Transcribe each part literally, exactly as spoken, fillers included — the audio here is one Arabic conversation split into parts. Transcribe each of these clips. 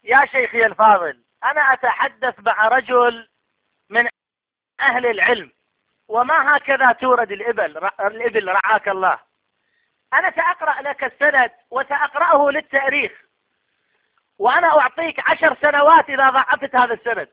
يا شيخي الفاضل، أنا أتحدث مع رجل من أهل العلم، وما هكذا تورد الإبل الإبل رعاك الله. أنا سأقرأ لك السند وسأقرأه للتاريخ، وأنا أعطيك عشر سنوات إذا ضعفت هذا السند.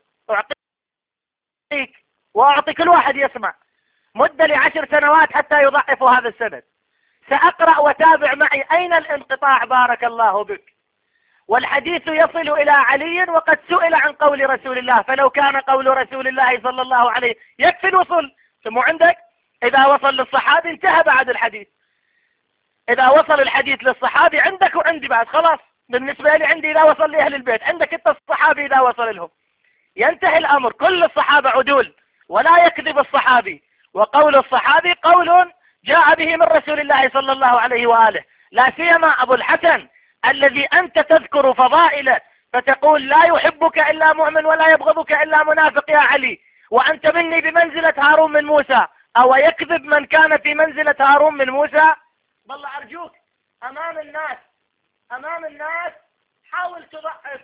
أعطيك وأعطي كل واحد يسمع مدة لعشر سنوات حتى يضعف هذا السند. سأقرأ وتابع معي أين الانقطاع بارك الله بك. والحديث يصل إلى علي وقد سئل عن قول رسول الله، فلو كان قول رسول الله صلى الله عليه يكفي الوصول. ثم عندك إذا وصل للصحابي انتهى بعد الحديث. إذا وصل الحديث للصحابي عندك وعندي بعد خلاص. بالنسبة لي عندي إذا وصل لأهل البيت، عندك أنت الصحابي إذا وصل لهم ينتهي الأمر. كل الصحابة عدول ولا يكذب الصحابي، وقول الصحابي قول جاء به من رسول الله صلى الله عليه وآله. لا سيما أبو الحسن الذي أنت تذكر فضائله فتقول لا يحبك إلا مؤمن ولا يبغضك إلا منافق يا علي، وأنت مني بمنزلة هارون من موسى. أو يكذب من كان في منزلة هارون من موسى؟ والله أرجوك أمام الناس أمام الناس حاول تضعف.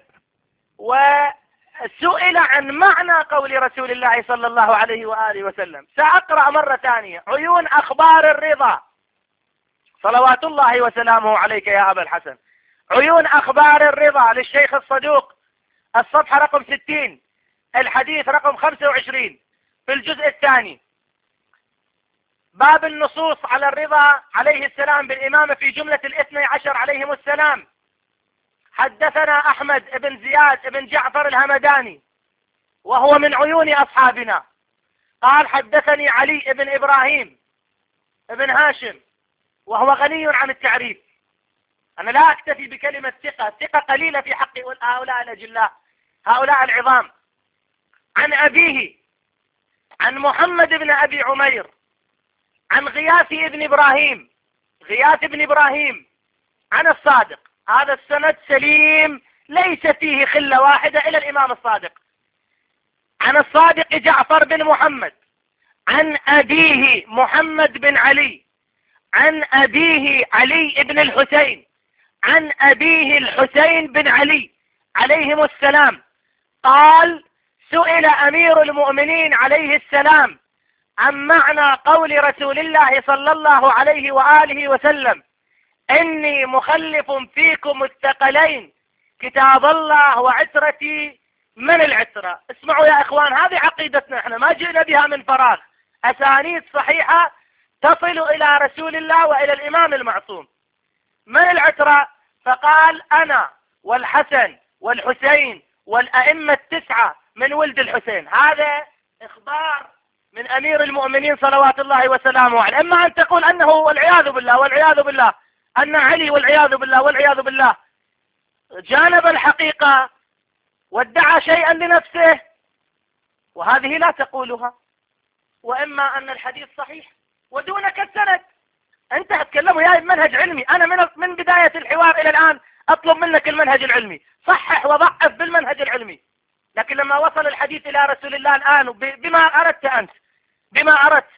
وسئل عن معنى قول رسول الله صلى الله عليه وآله وسلم. سأقرأ مرة ثانية عيون أخبار الرضا صلوات الله وسلامه عليك يا أبا الحسن. عيون أخبار الرضا للشيخ الصدوق، الصفحة رقم ستين، الحديث رقم خمسة وعشرين في الجزء الثاني، باب النصوص على الرضا عليه السلام بالإمامة في جملة الاثني عشر عليهم السلام. حدثنا أحمد بن زياد بن جعفر الهمداني وهو من عيون أصحابنا، قال حدثني علي بن إبراهيم بن هاشم وهو غني عن التعريف. أنا لا أكتفي بكلمة ثقة، ثقة قليلة في حق هؤلاء الأجلاء هؤلاء العظام. عن أبيه عن محمد بن أبي عمير عن غياث بن إبراهيم غياث بن إبراهيم عن الصادق. هذا السند سليم ليس فيه خلة واحدة إلى الإمام الصادق. عن الصادق جعفر بن محمد عن أبيه محمد بن علي عن أبيه علي بن الحسين عن أبيه الحسين بن علي عليهم السلام قال سئل أمير المؤمنين عليه السلام عن معنى قول رسول الله صلى الله عليه وآله وسلم إني مخلف فيكم الثقلين كتاب الله وعترتي. من العترة؟ اسمعوا يا إخوان، هذه عقيدتنا، احنا ما جئنا بها من فراغ، أسانيد صحيحة تصل إلى رسول الله وإلى الإمام المعصوم. من العترة؟ فقال أنا والحسن والحسين والأئمة التسعة من ولد الحسين. هذا إخبار من أمير المؤمنين صلوات الله وسلامه عليه. إما أن تقول أنه والعياذ بالله والعياذ بالله أن علي والعياذ بالله والعياذ بالله جانب الحقيقة وادعى شيئا لنفسه، وهذه لا تقولها. وإما أن الحديث صحيح ودونك السند. أنت أتكلم يا منهج علمي، أنا من من بداية الحوار إلى الآن أطلب منك المنهج العلمي، صحح وضعف بالمنهج العلمي. لكن لما وصل الحديث إلى رسول الله الآن بما أردت أنت بما أردت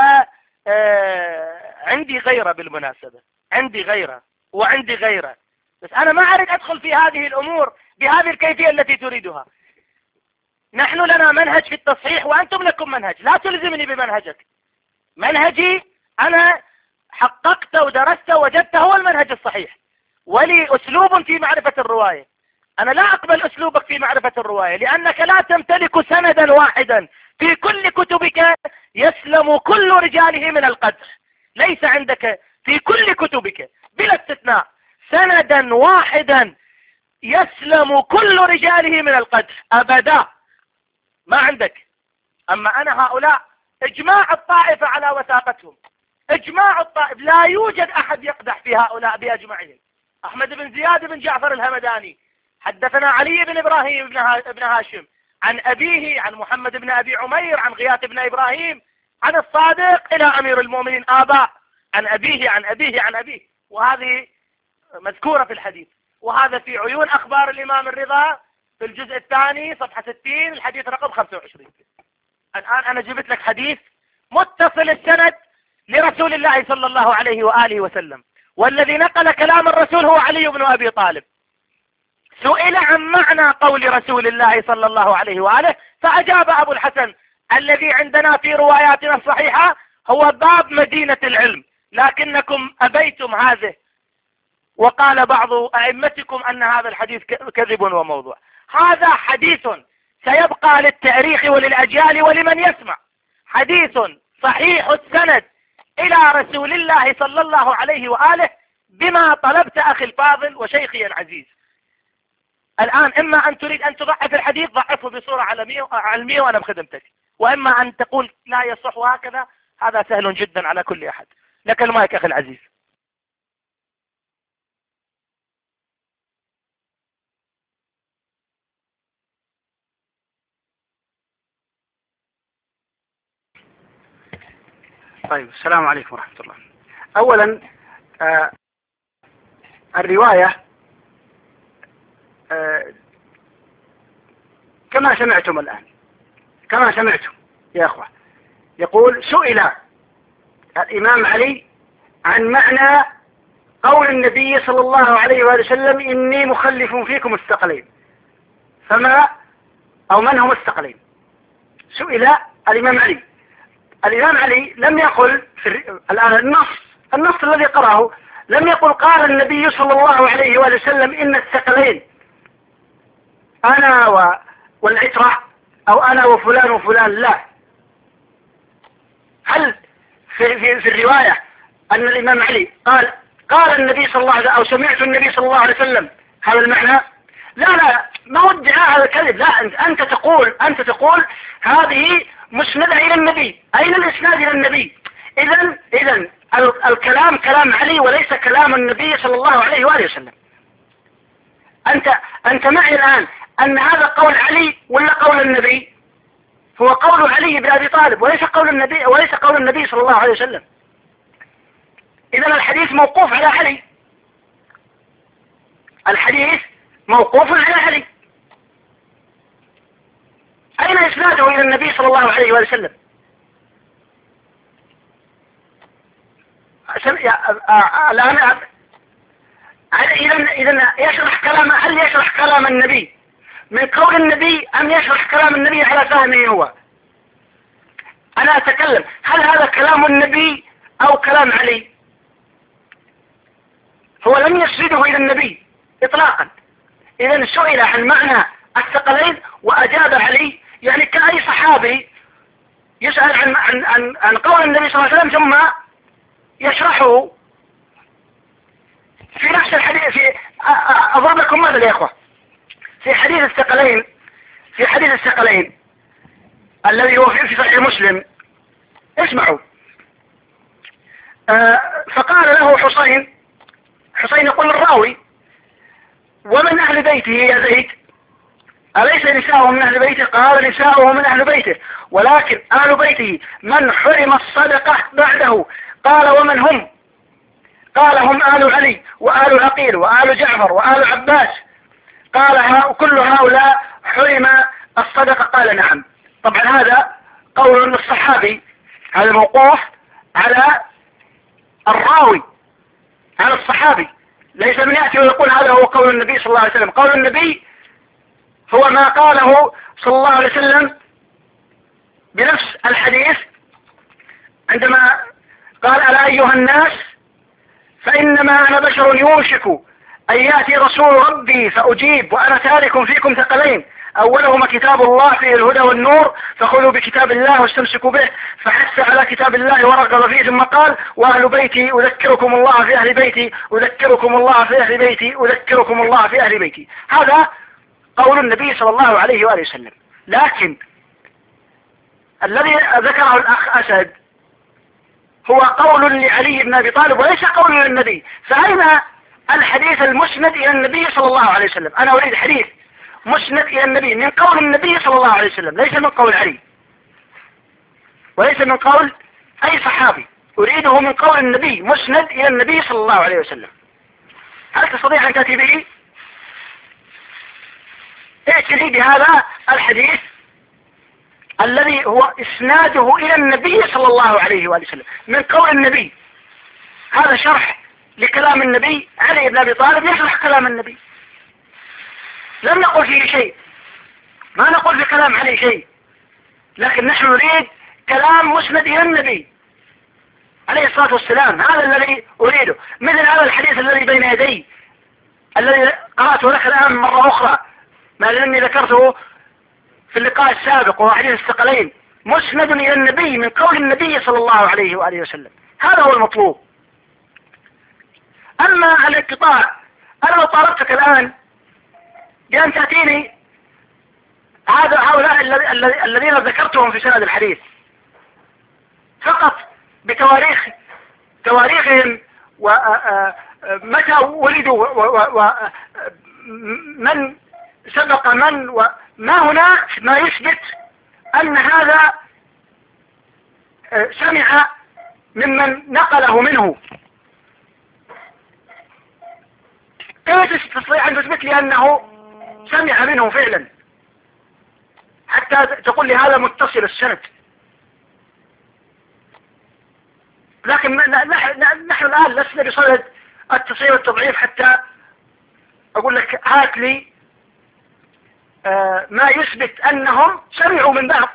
وعندي غيرة بالمناسبة، عندي غيرة وعندي غيرة، بس أنا ما أريد أدخل في هذه الأمور بهذه الكيفية التي تريدها. نحن لنا منهج في التصحيح وأنتم لكم منهج، لا تلزمني بمنهجك. منهجي أنا حققت ودرست وجدت هو المنهج الصحيح، ولي أسلوب في معرفة الرواية. أنا لا أقبل أسلوبك في معرفة الرواية لأنك لا تمتلك سندا واحدا في كل كتبك يسلم كل رجاله من القدح. ليس عندك في كل كتبك بلا استثناء سندا واحدا يسلم كل رجاله من القدح أبدا، ما عندك. أما أنا هؤلاء إجماع الطائفة على وثاقتهم، إجماع الطائفة، لا يوجد أحد يقدح في هؤلاء بأجمعهم. أحمد بن زياد بن جعفر الهمداني حدثنا علي بن إبراهيم بن هاشم عن أبيه عن محمد بن أبي عمير عن غياث بن إبراهيم عن الصادق إلى أمير المؤمنين آباء عن أبيه عن أبيه عن أبيه، وهذه مذكورة في الحديث. وهذا في عيون أخبار الإمام الرضا في الجزء الثاني صفحة ستين الحديث رقم خمسة وعشرين. الآن أنا جبت لك حديث متصل السند لرسول الله صلى الله عليه وآله وسلم، والذي نقل كلام الرسول هو علي بن أبي طالب. سئل عن معنى قول رسول الله صلى الله عليه وآله فأجاب أبو الحسن: الذي عندنا في رواياتنا الصحيحة هو باب مدينة العلم، لكنكم أبيتم هذه، وقال بعض أئمتكم أن هذا الحديث كذب وموضوع. هذا حديث سيبقى للتاريخ وللأجيال ولمن يسمع، حديث صحيح السند إلى رسول الله صلى الله عليه وآله بما طلبت أخي الفاضل وشيخي العزيز. الآن إما أن تريد أن تضعف الحديث ضعفه بصورة علمية وأنا بخدمتك، وإما أن تقول لا يصح وهكذا، هذا سهل جدا على كل أحد. لك المايك أخي العزيز. طيب، السلام عليكم ورحمة الله. أولا آه الرواية آه كما سمعتم الآن، كما سمعتم يا أخوة، يقول: سئل الإمام علي عن معنى قول النبي صلى الله عليه وآله وسلم: إني مخلف فيكم الثقلين، فما أو من هم الثقلين؟ سئل الإمام علي. الإمام علي لم يقل في الآن النص النص الذي قرأه لم يقل قال النبي صلى الله عليه وآله وسلم إن الثقلين أنا و... والعترة، أو أنا وفلان وفلان. لا. هل في, في, في الرواية أن الإمام علي قال قال النبي صلى الله عليه وسلم أو سمعت النبي صلى الله عليه وسلم هذا المعنى؟ لا لا، ما هو ادعاء هذا الكذب. لا، أنت, أنت تقول أنت تقول هذه مسندة إلى النبي. أين الإسناد إلى النبي؟ إذن إذن الكلام كلام علي وليس كلام النبي صلى الله عليه وآله وسلم. أنت أنت معي الآن أن هذا قول علي ولا قول النبي؟ هو قول علي بن أبي طالب وليس قول النبي وليس قول النبي صلى الله عليه وسلم. إذن الحديث موقوف على علي، الحديث موقوف على علي. أين إسناده إلى النبي صلى الله عليه وسلم؟ الآن إذن إذن يشرح كلام هل يشرح كلام النبي من قول النبي أم يشرح كلام النبي على فهمه هو؟ أنا أتكلم هل هذا كلام النبي أو كلام علي؟ هو لم يسنده إلى النبي إطلاقا. إذن سئل عن معنى الثقلين وأجاب علي، يعني كأي صحابي يسأل عن عن عن, عن قول النبي صلى الله عليه وسلم ثم يشرحه في نفس الحديث. في أضرب لكم مثل يا إخوة، في حديث الثقلين في حديث الثقلين الذي هو في صحيح مسلم، اسمعوا. آه فقال له حسين حسين يقول الراوي: ومن أهل بيته يا زيد؟ أليس نساؤه من أهل بيته؟ قال: نساؤه من أهل بيته، ولكن أهل بيته من حرم الصدقة بعده. قال: ومن هم؟ قال: هم آل علي وآل عقيل وآل جعفر وآل عباس. قال: كل هؤلاء حرم الصدقة. قال: نعم. طبعا هذا قول الصحابي، هذا موقوف على الراوي، على الصحابي، ليس من يأتي ويقول هذا هو قول النبي صلى الله عليه وسلم. قول النبي هو ما قاله صلى الله عليه وسلم بنفس الحديث عندما قال: ألا أيها الناس فإنما أنا بشر يوشك أن يأتي رسول ربي فأجيب وأنا تارك فيكم ثقلين، أولهما كتاب الله فيه الهدى والنور، فخذوا بكتاب الله واستمسكوا به. فحث على كتاب الله ورغب فيه، ثم قال: وأهل بيتي أذكركم الله في أهل بيتي أذكركم الله في أهل بيتي أذكركم الله في أهل بيتي. هذا قول النبي صلى الله عليه وآله وسلم. لكن الذي ذكره الأخ أسد هو قول لعلي بن أبي طالب وليس قول للنبي. فأين الحديث المسند إلى النبي صلى الله عليه وسلم؟ أنا أريد حديث مسند إلى النبي من قول النبي صلى الله عليه وسلم، ليس من قول علي وليس من قول أي صحابي، أريده من قول النبي مسند إلى النبي صلى الله عليه وسلم. هل تستطيع أن تأتي به؟ ائت لي بهذا الحديث الذي هو إسناده إلى النبي صلى الله عليه وآله وسلم من قول النبي. هذا شرح لكلام النبي. علي بن أبي طالب يشرح كلام النبي. لم نقل فيه شيء، ما نقول في كلام عليه شيء، لكن نحن نريد كلام مسند إلى النبي عليه الصلاة والسلام. هذا الذي أريده، مثل هذا الحديث الذي بين يدي الذي قرأته لك الآن مرة أخرى، ما لأني ذكرته في اللقاء السابق، وهو حديث الثقلين، مسند إلى النبي من قول النبي صلى الله عليه وآله وسلم. هذا هو المطلوب. أما الانقطاع، أنا لو طالبتك الآن بأن تأتيني هذا هؤلاء الذين ذكرتهم في سند الحديث فقط بتواريخ تواريخهم ومتى ولدوا ومن سبق من، وما هنا ما يثبت أن هذا سمع ممن نقله منه. كيف تستطيع أن تثبت لي أنه سمع منه فعلا حتى تقول لي هذا متصل السند؟ لكن نحن الآن لسنا بصدد التصحيح والتضعيف حتى أقول لك هات لي ما يثبت أنهم سمعوا من بعض.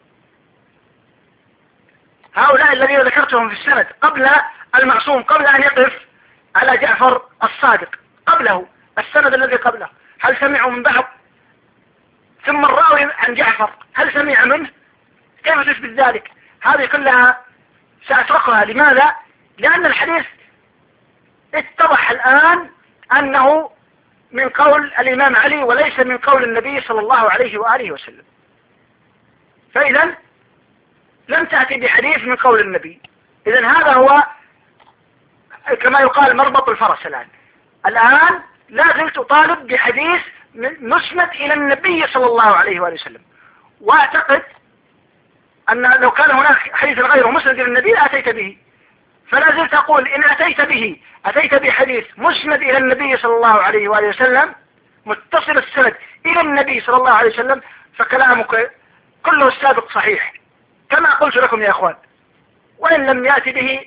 هؤلاء الذين ذكرتهم في السند قبل المعصوم، قبل أن يقف على جعفر الصادق، قبله السند الذي قبله، هل سمعوا من بعض؟ ثم الراوي عن جعفر هل سمع منه؟ كيف تثبت ذلك؟ هذه كلها سأتركها. لماذا؟ لأن الحديث اتضح الآن أنه من قول الإمام علي وليس من قول النبي صلى الله عليه وآله وسلم. فإذا لم تأتي بحديث من قول النبي. إذن هذا هو كما يقال مربط الفرس. الآن الآن لا زلت طالب بحديث مسند إلى النبي صلى الله عليه وآله وسلم، وأعتقد أن لو كان هناك حديث غيره مسند إلى النبي لأتيت به. فلا زلت أقول إن أتيت به أتيت بحديث مسند إلى النبي صلى الله عليه وآله وسلم متصل السند إلى النبي صلى الله عليه وسلم، فكلامك كله السابق صحيح كما قلت لكم يا أخوان. وإن لم يأتي به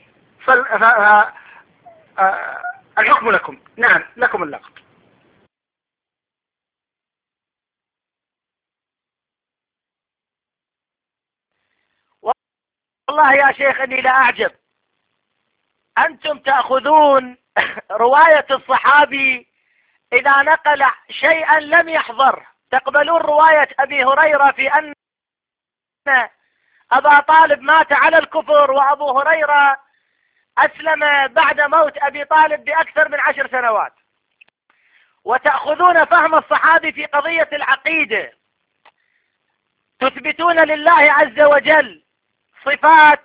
فالحكم لكم. نعم، لكم اللقب. والله يا شيخ إني لا أعجب، أنتم تأخذون رواية الصحابي إذا نقل شيئا لم يحضر، تقبلون رواية أبي هريرة في أن أبا طالب مات على الكفر وأبو هريرة أسلم بعد موت أبي طالب بأكثر من عشر سنوات، وتأخذون فهم الصحابي في قضية العقيدة، تثبتون لله عز وجل صفات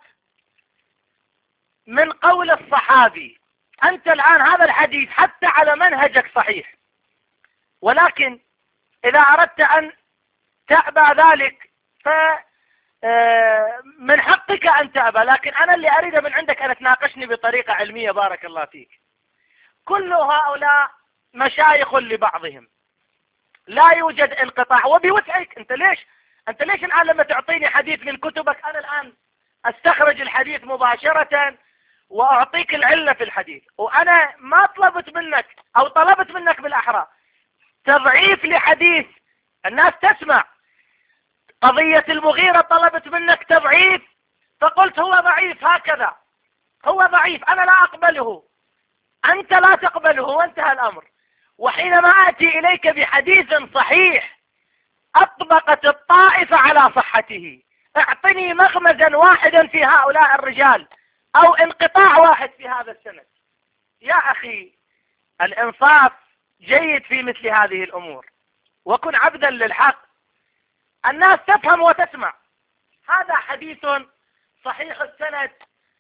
من قول الصحابي. أنت الآن هذا الحديث حتى على منهجك صحيح، ولكن إذا أردت أن تأبى ذلك فمن حقك أن تأبى، لكن أنا اللي أريد من عندك أن تناقشني بطريقة علمية. بارك الله فيك. كل هؤلاء مشايخ لبعضهم، لا يوجد انقطاع، وبوسعك. أنت ليش أنت ليش الآن لما تعطيني حديث من كتبك أنا الآن أستخرج الحديث مباشرة وأعطيك العلة في الحديث، وأنا ما طلبت منك أو طلبت منك بالأحرى تضعيف لحديث الناس تسمع. قضية المغيرة طلبت منك تضعيف فقلت هو ضعيف، هكذا هو ضعيف، أنا لا أقبله، أنت لا تقبله، وانتهى الأمر. وحينما آتي إليك بحديث صحيح أطبقت الطائفة على صحته، اعطني مغمزا واحدا في هؤلاء الرجال أو انقطاع واحد في هذا السند. يا أخي الإنصاف جيد في مثل هذه الأمور، وكن عبدا للحق. الناس تفهم وتسمع. هذا حديث صحيح السند،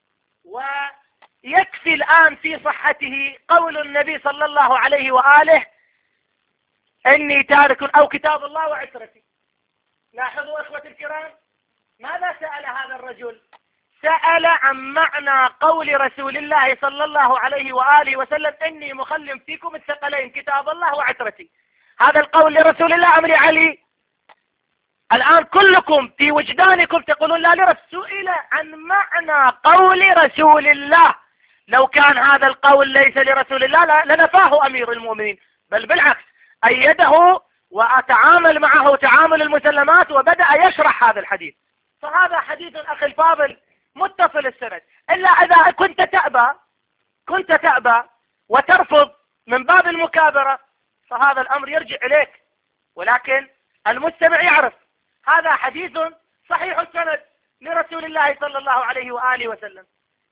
ويكفي الآن في صحته قول النبي صلى الله عليه وآله إني تارك أو كتاب الله وعترتي. لاحظوا إخوة الكرام، ماذا سأل هذا الرجل؟ سأل عن معنى قول رسول الله صلى الله عليه وآله وسلم إني مخلم فيكم الثقلين كتاب الله وعترتي. هذا القول لرسول الله أم لعلي؟ الآن كلكم في وجدانكم تقولون لا لرسول. سئل عن معنى قول رسول الله. لو كان هذا القول ليس لرسول الله لنفاه أمير المؤمنين، بل بالعكس أيده وأتعامل معه تعامل المسلمات، وبدأ يشرح هذا الحديث. فهذا حديث أخي الفاضل متصل السند، إلا إذا كنت تأبى كنت تأبى وترفض من باب المكابرة فهذا الأمر يرجع إليك، ولكن المستمع يعرف هذا حديث صحيح السند لرسول الله صلى الله عليه وآله وسلم.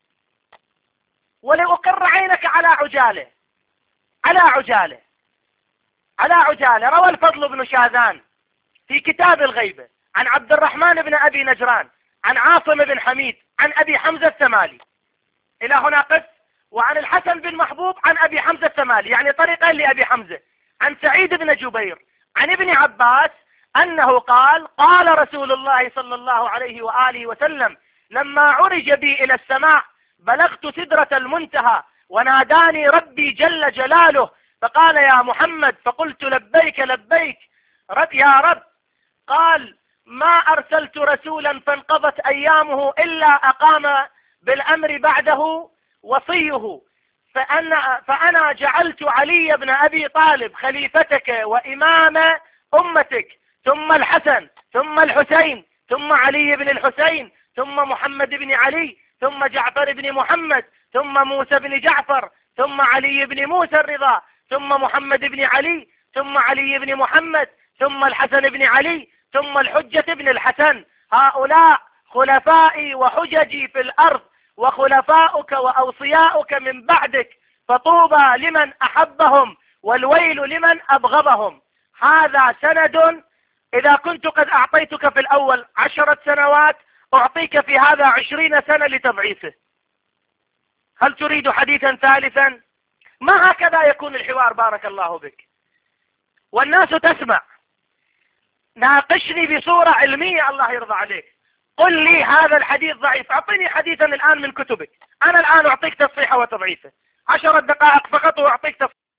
ولأقر عينك على عجاله على عجاله على عجاله روى الفضل بن شاذان في كتاب الغيبة عن عبد الرحمن بن أبي نجران عن عاصم بن حميد عن أبي حمزة الثمالي إلى هنا قس، وعن الحسن بن محبوب عن أبي حمزة الثمالي، يعني طريقين لأبي حمزة، عن سعيد بن جبير عن ابن عباس أنه قال قال رسول الله صلى الله عليه وآله وسلم لما عرج بي إلى السماء بلغت سدرة المنتهى وناداني ربي جل جلاله فقال يا محمد، فقلت لبيك لبيك رب يا رب. قال ما أرسلت رسولا فانقضت أيامه إلا أقام بالأمر بعده وصيه، فأنا, فأنا جعلت علي بن أبي طالب خليفتك وإمام أمتك، ثم الحسن ثم الحسين ثم علي بن الحسين ثم محمد بن علي ثم جعفر بن محمد ثم موسى بن جعفر ثم علي بن موسى الرضا ثم محمد بن علي ثم علي بن محمد ثم الحسن بن علي ثم الحجة بن الحسن. هؤلاء خلفائي وحججي في الأرض وخلفاؤك وأوصياؤك من بعدك، فطوبى لمن أحبهم والويل لمن أبغضهم. هذا سند إذا كنت قد أعطيتك في الأول عشرة سنوات أعطيك في هذا عشرين سنة لتضعيفه. هل تريد حديثا ثالثا؟ ما هكذا يكون الحوار بارك الله بك، والناس تسمع. ناقشني بصورة علمية الله يرضى عليك، قل لي هذا الحديث ضعيف، أعطيني حديثا الآن من كتبك، أنا الآن أعطيك تصحيحه وتضعيفه، عشرة دقائق فقط وأعطيك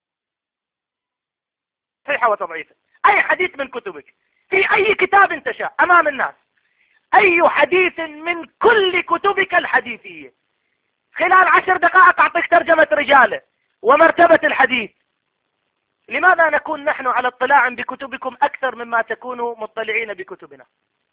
تصحيحه وتضعيفه. أي حديث من كتبك في أي كتاب تشاء أمام الناس، أي حديث من كل كتبك الحديثية، خلال عشر دقائق أعطيك ترجمة رجاله ومرتبة الحديث. لماذا نكون نحن على اطلاع بكتبكم أكثر مما تكونوا مطلعين بكتبنا؟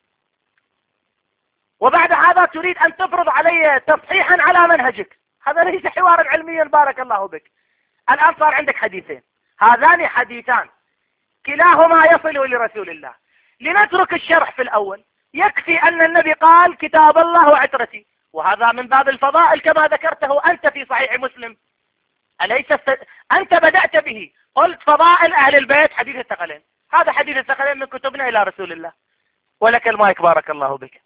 وبعد هذا تريد أن تفرض علي تصحيحا على منهجك، هذا ليس حوارا علميا بارك الله بك. الآن صار عندك حديثين، هذان حديثان كلاهما يصل لرسول الله، لنترك الشرح في الأول. يكفي أن النبي قال كتاب الله وعترتي، وهذا من باب الفضائل كما ذكرته أنت في صحيح مسلم، أليس است... أنت بدأت به، قلت فضائل أهل البيت حديث الثقلين، هذا حديث الثقلين من كتبنا إلى رسول الله. ولك المايك بارك الله بك.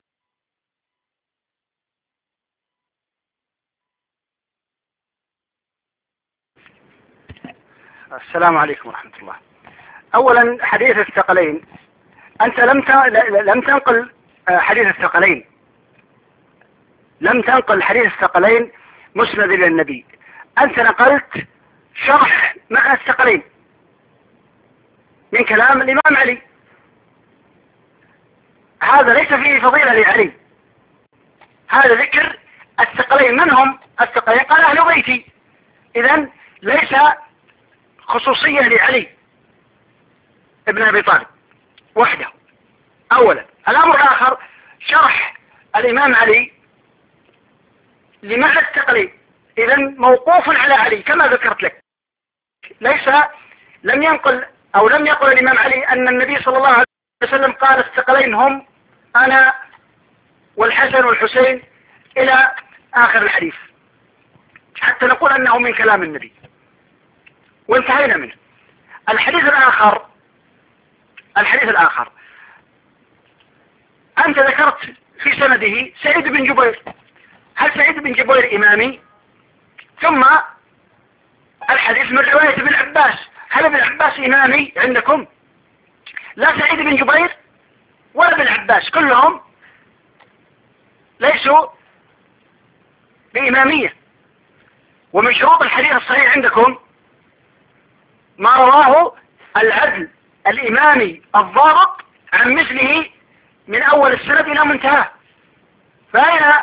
السلام عليكم ورحمة الله. أولا حديث الثقلين، أنت لم لم تنقل حديث الثقلين، لم تنقل حديث الثقلين مسند إلى النبي، أنت نقلت شرح معنى الثقلين من كلام الإمام علي. هذا ليس فيه فضيلة لعلي، هذا ذكر الثقلين. من هم الثقلين؟ قال أهل بيتي، إذن ليس خصوصية لعلي ابن أبي طالب وحده. أولا. الأمر الآخر شرح الإمام علي لمعنى الثقلين، إذن موقوف على علي كما ذكرت لك، ليس لم ينقل أو لم يقل الإمام علي أن النبي صلى الله عليه وسلم قال الثقلين هم أنا والحسن والحسين إلى آخر الحديث حتى نقول أنه من كلام النبي وانتهينا منه. الحديث الآخر الحديث الآخر أنت ذكرت في سنده سعيد بن جبير. هل سعيد بن جبير إمامي؟ ثم الحديث من رواية ابن عباس، هل ابن عباس إمامي عندكم؟ لا سعيد بن جبير ولا ابن عباس كلهم ليسوا بإمامية. ومن شروط الحديث الصحيح عندكم ما رواه العدل الإمامي الضابط عن مثله من أول السند إلى منتهى. فأين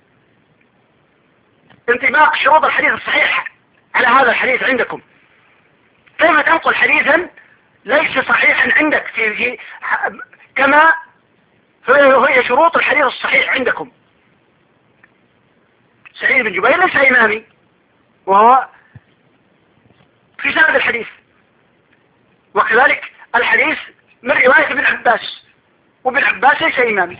انطباق شروط الحديث الصحيح على هذا الحديث عندكم؟ كيف تنقل حديثا ليس صحيحا عندك في, في كما هي شروط الحديث الصحيح عندكم. سعيد بن جبير ليس إمامي وهو في سند الحديث، وكذلك الحديث من رواية ابن عباس، وابن عباس ليس إمامي.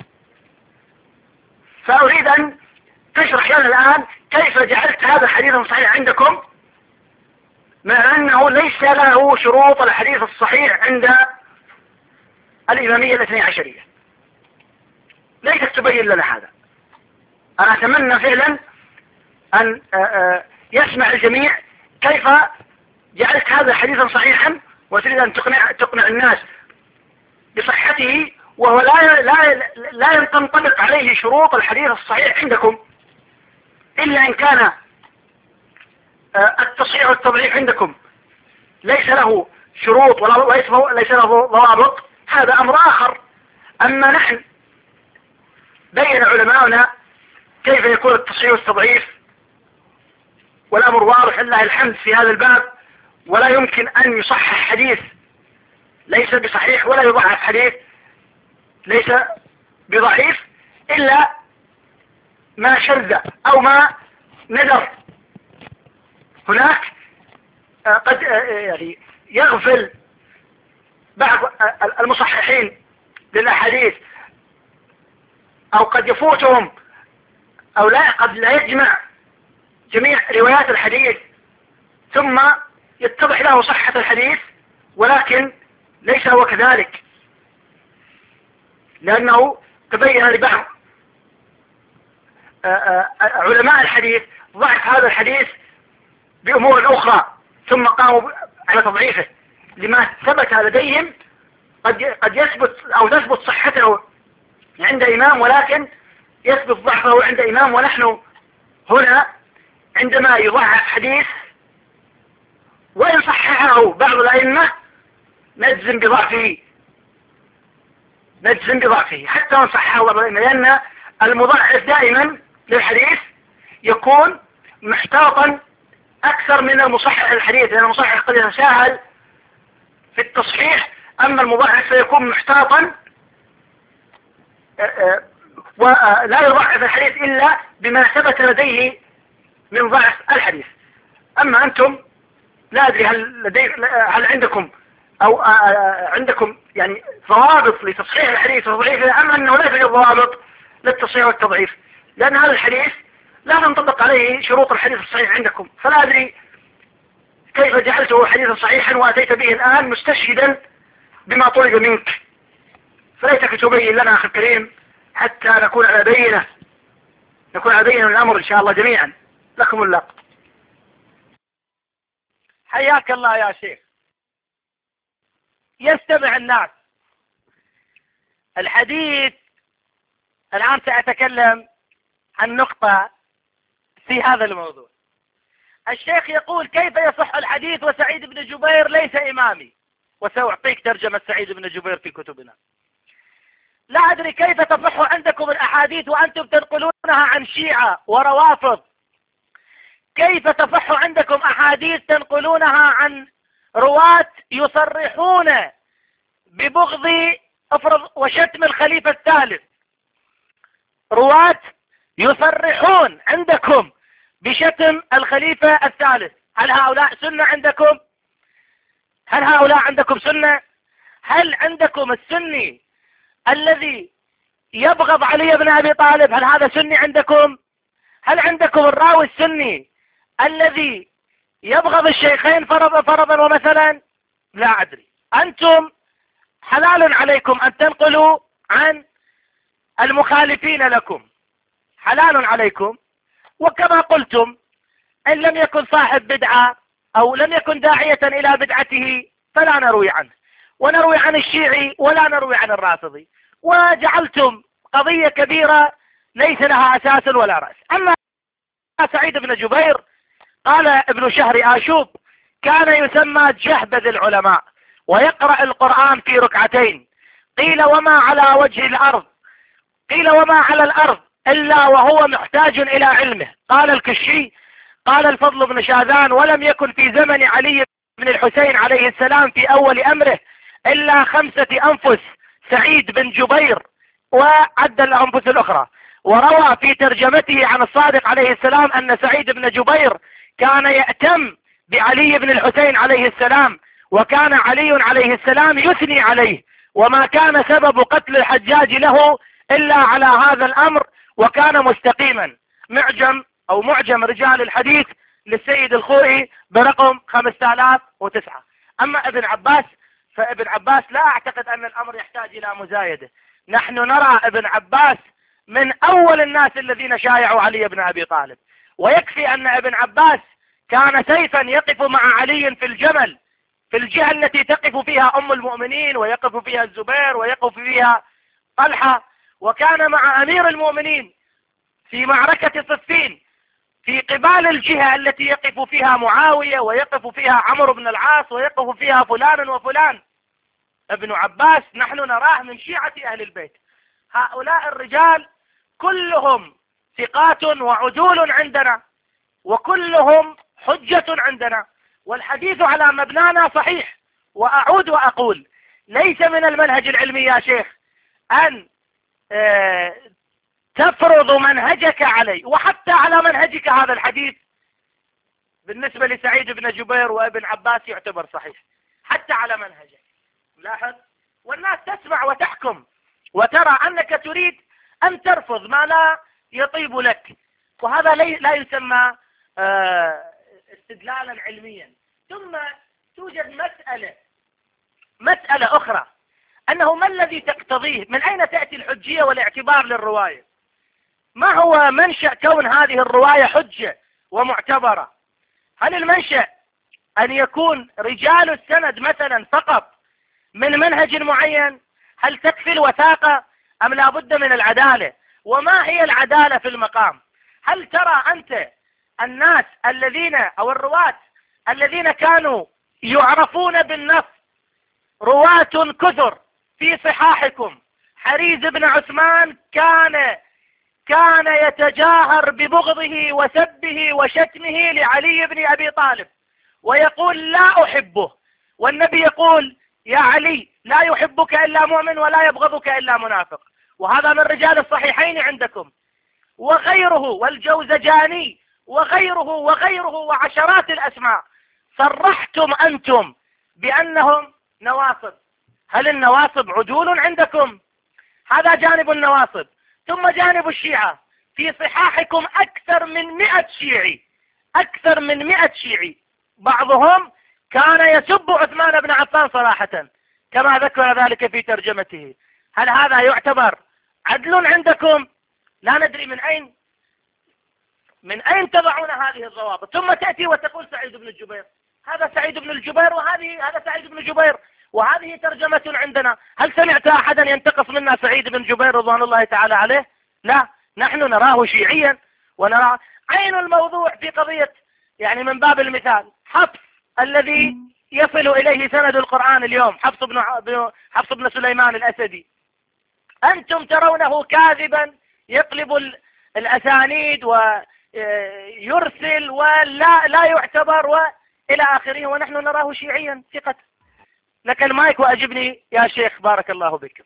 فأريد أن تشرح لنا الآن كيف جعلت هذا حديثا صحيح عندكم مع أنه ليس له شروط الحديث الصحيح عند الإمامية الاثني عشرية. ليس تبين لنا هذا. أنا أتمنى فعلا أن يسمع الجميع كيف جعلت هذا حديثا صحيحا وتريد أن تقنع, تقنع الناس بصحته، وهو لا, لا, لا تنطبق عليه شروط الحديث الصحيح عندكم، إلا إن كان التصحيح والتضعيف عندكم ليس له شروط ولا ليس له ضوابط، هذا أمر آخر. أما نحن بين علماؤنا كيف يكون التصحيح والتضعيف، والأمر واضح لله الحمد في هذا الباب، ولا يمكن أن يصحح حديث ليس بصحيح ولا يضعف حديث ليس بضعيف إلا ما شذ أو ما ندر. هناك قد يعني يغفل بعض المصححين للأحاديث، أو قد يفوتهم أو لا قد لا يجمع جميع روايات الحديث ثم يتضح له صحة الحديث، ولكن ليس هو كذلك، لأنه تبين لبعض علماء الحديث ضعف هذا الحديث بأمور أخرى ثم قاموا على تضعيفه لما ثبت لديهم. قد قد يثبت أو تثبت صحته عند إمام ولكن يثبت ضعفه عند إمام، ونحن هنا عندما يضعف حديث وإن صححه بعض الأئمة نجزم بضعفه نجزم بضعفه حتى وإن صححه بعض الأئمة، لأن المضعف دائما للحديث يكون محتاطا أكثر من المصحح الحديث، لأن المصحح قد يتساهل في التصحيح، أما المضعف فيكون محتاطا ولا يضعف الحديث إلا بما ثبت لديه من ضعف الحديث. أما أنتم لا أدري هل لدي هل عندكم أو عندكم يعني ضوابط لتصحيح الحديث وتضعيفه، أم أنه لا توجد ضوابط للتصحيح والتضعيف، لأن هذا الحديث لا تنطبق عليه شروط الحديث الصحيح عندكم. فلا أدري كيف جعلته حديثا صحيحا وأتيت به الآن مستشهدا بما طلب منك، فليتك تبين لنا أخي الكريم حتى نكون على بينة نكون على بينة الأمر إن شاء الله جميعا. لكم اللقب. حياك الله يا شيخ. يستمع الناس الحديث. الآن سأتكلم عن نقطة في هذا الموضوع. الشيخ يقول كيف يصح الحديث وسعيد بن جبير ليس إمامي، وسأعطيك ترجمة سعيد بن جبير في كتبنا. لا أدري كيف تصح عندكم الأحاديث وأنتم تنقلونها عن شيعة وروافض. كيف تصح عندكم أحاديث تنقلونها عن رواة يصرحون ببغض افرض وشتم الخليفة الثالث، رواة يصرحون عندكم بشتم الخليفة الثالث. هل هؤلاء سنة عندكم؟ هل هؤلاء عندكم سنة؟ هل عندكم السني الذي يبغض علي بن أبي طالب هل هذا سني عندكم؟ هل عندكم الراوي السني الذي يبغض الشيخين فرضا فرضا ومثلا؟ لا أدري. أنتم حلال عليكم أن تنقلوا عن المخالفين لكم، حلال عليكم. وكما قلتم إن لم يكن صاحب بدعة أو لم يكن داعية إلى بدعته فلا نروي عنه، ونروي عن الشيعي ولا نروي عن الرافضي، وجعلتم قضية كبيرة ليس لها أساس ولا رأس. أما سعيد بن جبير قال ابن شهر آشوب كان يسمى جهبذ العلماء ويقرأ القرآن في ركعتين. قيل وما على وجه الأرض قيل وما على الأرض إلا وهو محتاج إلى علمه. قال الكشي قال الفضل بن شاذان ولم يكن في زمن علي بن الحسين عليه السلام في أول أمره إلا خمسة أنفس سعيد بن جبير وعد الأنفس الأخرى. وروى في ترجمته عن الصادق عليه السلام أن سعيد بن جبير كان يأتم بعلي بن الحسين عليه السلام، وكان علي عليه السلام يثني عليه، وما كان سبب قتل الحجاج له إلا على هذا الأمر، وكان مستقيما. معجم أو معجم رجال الحديث للسيد الخوئي برقم خمسة آلاف وتسعة. أما ابن عباس فابن عباس لا أعتقد أن الأمر يحتاج إلى مزايدة. نحن نرى ابن عباس من أول الناس الذين شايعوا علي بن أبي طالب، ويكفي أن ابن عباس كان سيفا يقف مع علي في الجمل، في الجهة التي تقف فيها أم المؤمنين ويقف فيها الزبير ويقف فيها طلحة، وكان مع أمير المؤمنين في معركة صفين في قبال الجهة التي يقف فيها معاوية ويقف فيها عمرو بن العاص ويقف فيها فلان وفلان. ابن عباس نحن نراه من شيعة أهل البيت. هؤلاء الرجال كلهم ثقات وعدول عندنا، وكلهم حجة عندنا، والحديث على مبنانا صحيح. وأعود وأقول ليس من المنهج العلمي يا شيخ أن اه تفرض منهجك علي، وحتى على منهجك هذا الحديث بالنسبة لسعيد بن جبير وابن عباس يعتبر صحيح حتى على منهجك. لاحظ، والناس تسمع وتحكم وترى أنك تريد أن ترفض ما لا يطيب لك، وهذا لا يسمى استدلالا علميا. ثم توجد مسألة مسألة أخرى، أنه ما الذي تقتضيه؟ من أين تأتي الحجية والاعتبار للرواية؟ ما هو منشأ كون هذه الرواية حجة ومعتبرة؟ هل المنشأ أن يكون رجال السند مثلا فقط من منهج معين؟ هل تكفي الوثاقة أم لا بد من العدالة؟ وما هي العدالة في المقام؟ هل ترى أنت الناس الذين أو الرواة الذين كانوا يعرفون بالنص رواة كثر في صحاحكم؟ حريز بن عثمان كان كان يتجاهر ببغضه وسبه وشتمه لعلي بن أبي طالب ويقول لا أحبه، والنبي يقول يا علي لا يحبك إلا مؤمن ولا يبغضك إلا منافق، وهذا من رجال الصحيحين عندكم. وغيره والجوزجاني وغيره وغيره وعشرات الأسماء صرحتم أنتم بأنهم نواصب. هل النواصب عدول عندكم؟ هذا جانب النواصب. ثم جانب الشيعة، في صحاحكم أكثر من مئة شيعي، أكثر من مئة شيعي، بعضهم كان يسب عثمان بن عفان صراحة كما ذكر ذلك في ترجمته. هل هذا يعتبر عدل عندكم؟ لا ندري من أين من أين تضعون هذه الضوابط. ثم تأتي وتقول سعيد بن الجبير، هذا سعيد بن الجبير وهذه هذا سعيد بن الجبير وهذه ترجمة عندنا. هل سمعت أحدا ينتقص منا سعيد بن جبير رضوان الله تعالى عليه؟ لا، نحن نراه شيعيا ونرى عين الموضوع في قضية، يعني من باب المثال حفص الذي يصل إليه سند القرآن اليوم، حفص بن حفص بن سليمان الأسدي، أنتم ترونه كاذبا يقلب الأسانيد ويرسل ولا لا يعتبر وإلى آخره، ونحن نراه شيعيا ثقة. لك المايك وأجبني يا شيخ بارك الله بك.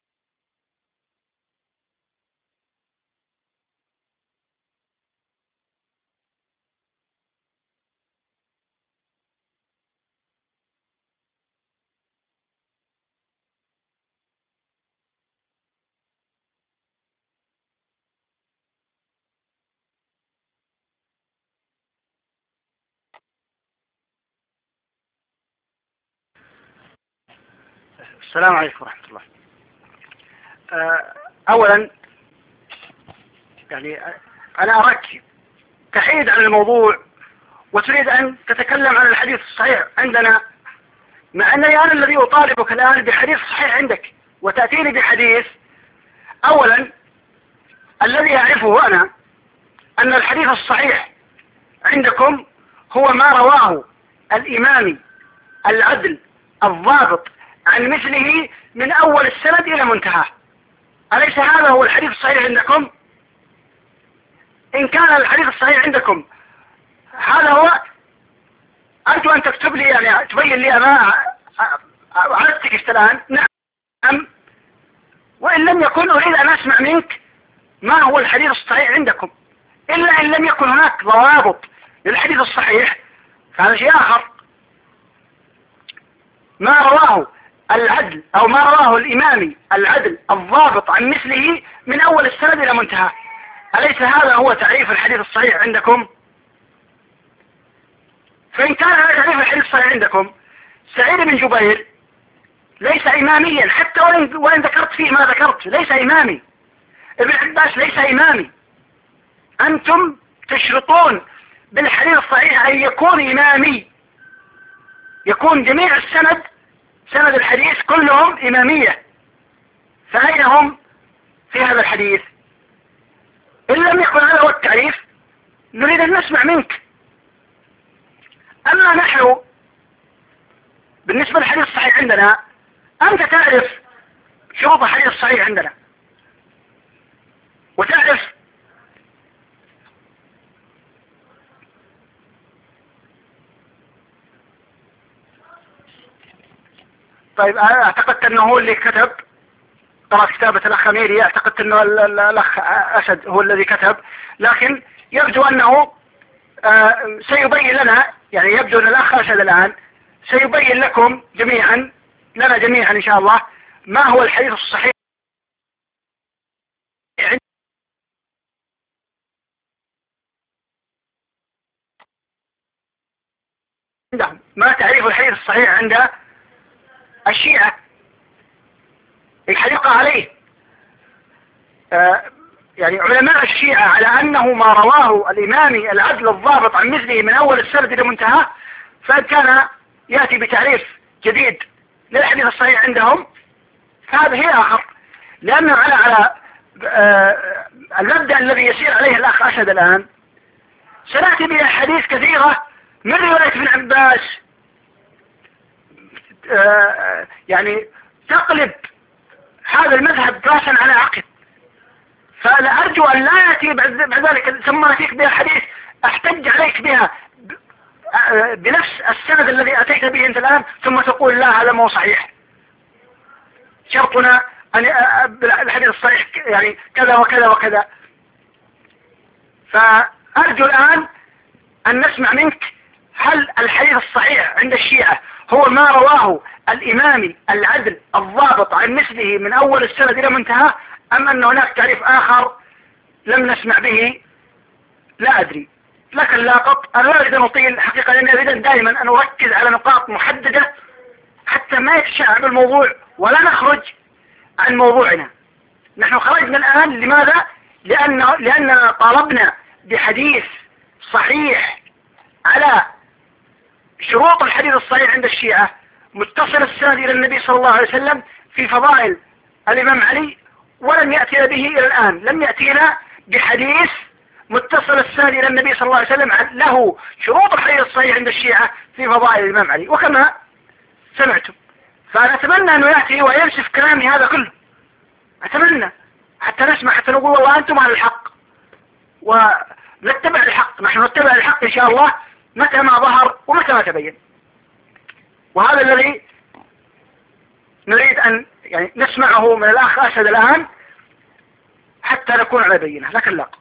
السلام عليكم ورحمة الله. أولا يعني أنا أراك تحيد عن الموضوع وتريد أن تتكلم عن الحديث الصحيح عندنا، مع أنني أنا الذي أطالبك الآن بحديث صحيح عندك وتأتيني بحديث. أولا الذي أعرفه أنا أن الحديث الصحيح عندكم هو ما رواه الإمام العدل الضابط عن مثله من أول السند إلى منتهى. أليس هذا هو الحديث الصحيح عندكم؟ إن كان الحديث الصحيح عندكم هذا هو، أرجو أن تكتب لي، يعني تبين لي عادتك الآن نعم، وإن لم يكن أريد أن أسمع منك ما هو الحديث الصحيح عندكم، إلا إن لم يكن هناك ضوابط للحديث الصحيح فهذا شيء آخر. ما رواه العدل أو ما رواه الإمامي العدل الضابط عن مثله من أول السند إلى منتهى، أليس هذا هو تعريف الحديث الصحيح عندكم؟ فإن كان هذا تعريف الحديث الصحيح عندكم، سعيد بن جبير ليس إماميا حتى وإن, وإن ذكرت فيه ما ذكرت، ليس إمامي. ابن عباس ليس إمامي. أنتم تشرطون بالحديث الصحيح أن يكون إمامي، يكون جميع السند سند الحديث كلهم إمامية، فأين هم في هذا الحديث؟ إن لم يكن هذا هو التعريف نريد أن نسمع منك. أما نحن بالنسبة للحديث الصحيح عندنا، أنت تعرف شروط الحديث الصحيح عندنا، وتعرف طيب اعتقدت انه هو اللي كتب، قرأت كتابة الاخ اميري، اعتقدت انه الاخ اسد هو الذي كتب، لكن يبدو انه آه سيبين لنا، يعني يبدو ان الاخ اسد الان سيبين لكم جميعا، لنا جميعا ان شاء الله، ما هو الحديث الصحيح عندهم، ما تعريف الحديث الصحيح عند الشيعة الحديقة عليه. آه يعني علماء الشيعة على أنه ما رواه الإمامي العدل الضابط عن مثله من أول السند إلى منتهى، فإن كان يأتي بتعريف جديد للحديث الصحيح عندهم فهذا هي آخر، لأنه على على آه المبدأ الذي يسير عليه الأخ أسد الآن سنأتي بأحاديث كثيرة من رواية ابن عباس آه يعني تقلب هذا المذهب راسا على عقب. فأنا أرجو أن لا يأتي بعد ذلك ثم أتيك بها حديث أحتج عليك بها بنفس السند الذي أتيت به أنت الآن ثم تقول لا هذا مو صحيح، شرطنا أن الحديث الصحيح يعني كذا وكذا وكذا. فأرجو الآن أن نسمع منك، هل الحديث الصحيح عند الشيعة هو ما رواه الإمامي العدل الضابط عن مثله من أول السند إلى منتهى، أم أن هناك تعريف آخر لم نسمع به؟ لا أدري، لكن لاقط أنا لا أريد أن أطيل حقيقة، لأني أريد دائما أن أركز على نقاط محددة حتى ما يتشعب الموضوع ولا نخرج عن موضوعنا. نحن خرجنا الآن لماذا؟ لأن لأننا طالبنا بحديث صحيح على شروط الحديث الصحيح عند الشيعة، متصل السند إلى النبي صلى الله عليه وسلم في فضائل الإمام علي، ولم يأتينا به إلى الآن، لم يأتينا بحديث متصل السند إلى النبي صلى الله عليه وسلم له شروط الحديث الصحيح عند الشيعة في فضائل الإمام علي، وكما سمعتم. فأنا أتمنى أنه يأتي وينسف كلامي هذا كله، أتمنى حتى نسمع، حتى نقول والله أنتم على الحق ونتبع الحق. نحن نتبع الحق إن شاء الله متى ما ظهر ومتى ما تبين، وهذا الذي نريد أن يعني نسمعه من الأخ أسد الآن حتى نكون على بينة. لكن لا،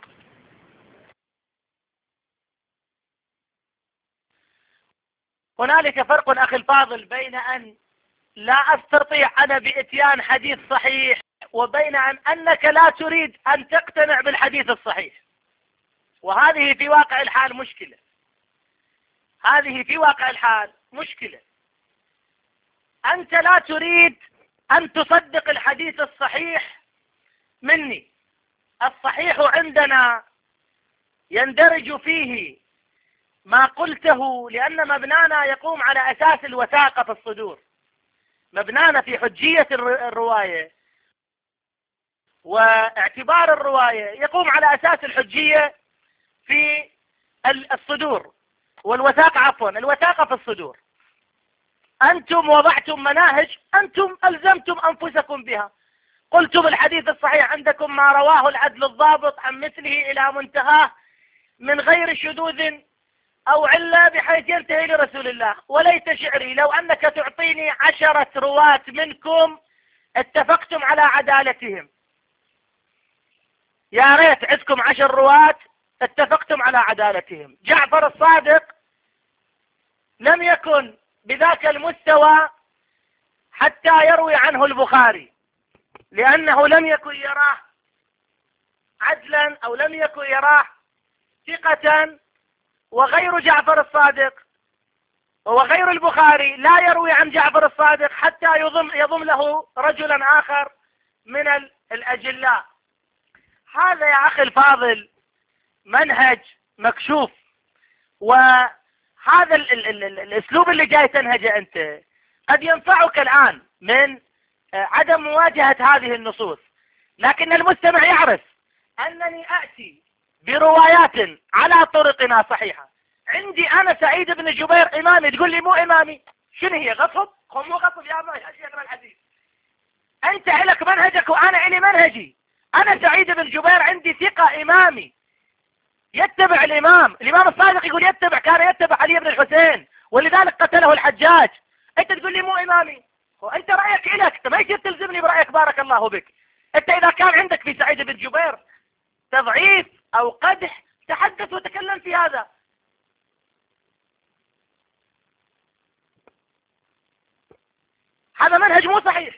هنالك فرق أخي الفاضل بين أن لا أستطيع أنا بإتيان حديث صحيح وبين أن أنك لا تريد أن تقتنع بالحديث الصحيح، وهذه في واقع الحال مشكلة، هذه في واقع الحال مشكلة. أنت لا تريد أن تصدق الحديث الصحيح مني. الصحيح عندنا يندرج فيه ما قلته، لأن مبنانا يقوم على أساس الوثاقة في الصدور، مبنانا في حجية الرواية واعتبار الرواية يقوم على أساس الحجية في الصدور والوثاقة، عفوا الوثاقة في الصدور. أنتم وضعتم مناهج، أنتم ألزمتم أنفسكم بها، قلتم الحديث الصحيح عندكم ما رواه العدل الضابط عن مثله إلى منتهاه من غير شذوذ أو علة بحيث ينتهي لرسول الله. وليت شعري لو أنك تعطيني عشرة رواة منكم اتفقتم على عدالتهم. يا ريت عندكم عشر رواة اتفقتم على عدالتهم. جعفر الصادق لم يكن بذاك المستوى حتى يروي عنه البخاري، لأنه لم يكن يراه عدلا أو لم يكن يراه ثقة، وغير جعفر الصادق وغير البخاري لا يروي عن جعفر الصادق حتى يضم, يضم له رجلا آخر من الأجلاء. هذا يا أخي الفاضل منهج مكشوف، وهذا ال ال ال ال الأسلوب اللي جاي تنهجه أنت قد ينفعك الآن من عدم مواجهة هذه النصوص، لكن المستمع يعرف أنني أأتي بروايات على طرقنا صحيحة. عندي أنا سعيد بن جبير إمامي، تقول لي مو إمامي، شنو هي غصب؟ هم مو غصب يا أبا يا شيخنا الحديث. أنت لك منهجك وأنا إلي منهجي. أنا سعيد بن جبير عندي ثقة إمامي يتبع الإمام. الإمام الصادق يقول يتبع، كان يتبع علي بن الحسين ولذلك قتله الحجاج. أنت تقول لي مو إمامي، وأنت رأيك إلك، أنت ما يصير تلزمني برأيك بارك الله بك. أنت إذا كان عندك في سعيد بن جبير تضعيف أو قدح تحدث وتكلم في هذا. هذا منهج مو صحيح.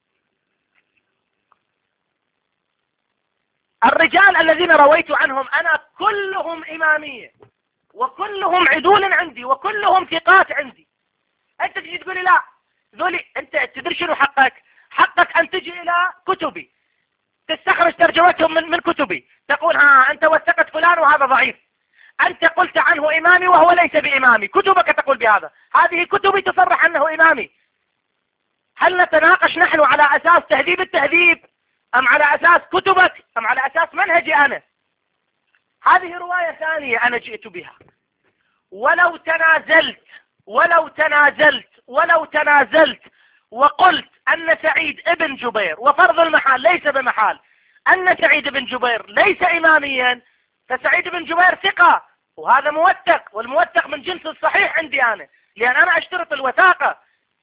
الرجال الذين رويت عنهم أنا كلهم إمامية وكلهم عدول عندي وكلهم ثقات عندي. أنت تجي تقول لي لا ذولي، أنت تدري شنو حقك؟ حقك أن تجي إلى كتبي تستخرج ترجمتهم من, من كتبي، تقول ها أنت وثقت فلان وهذا ضعيف، أنت قلت عنه إمامي وهو ليس بإمامي، كتبك تقول بهذا، هذه كتبي تصرح أنه إمامي. هل نتناقش نحن على أساس تهذيب التهذيب أم على أساس كتبك أم على أساس منهجي أنا؟ هذه رواية ثانية أنا جئت بها. ولو تنازلت ولو تنازلت ولو تنازلت وقلت أن سعيد ابن جبير، وفرض المحال ليس بمحال، أن سعيد بن جبير ليس إماميا، فسعيد بن جبير ثقة وهذا موثق، والموثق من جنس الصحيح عندي أنا، لأن أنا أشترط الوثاقة.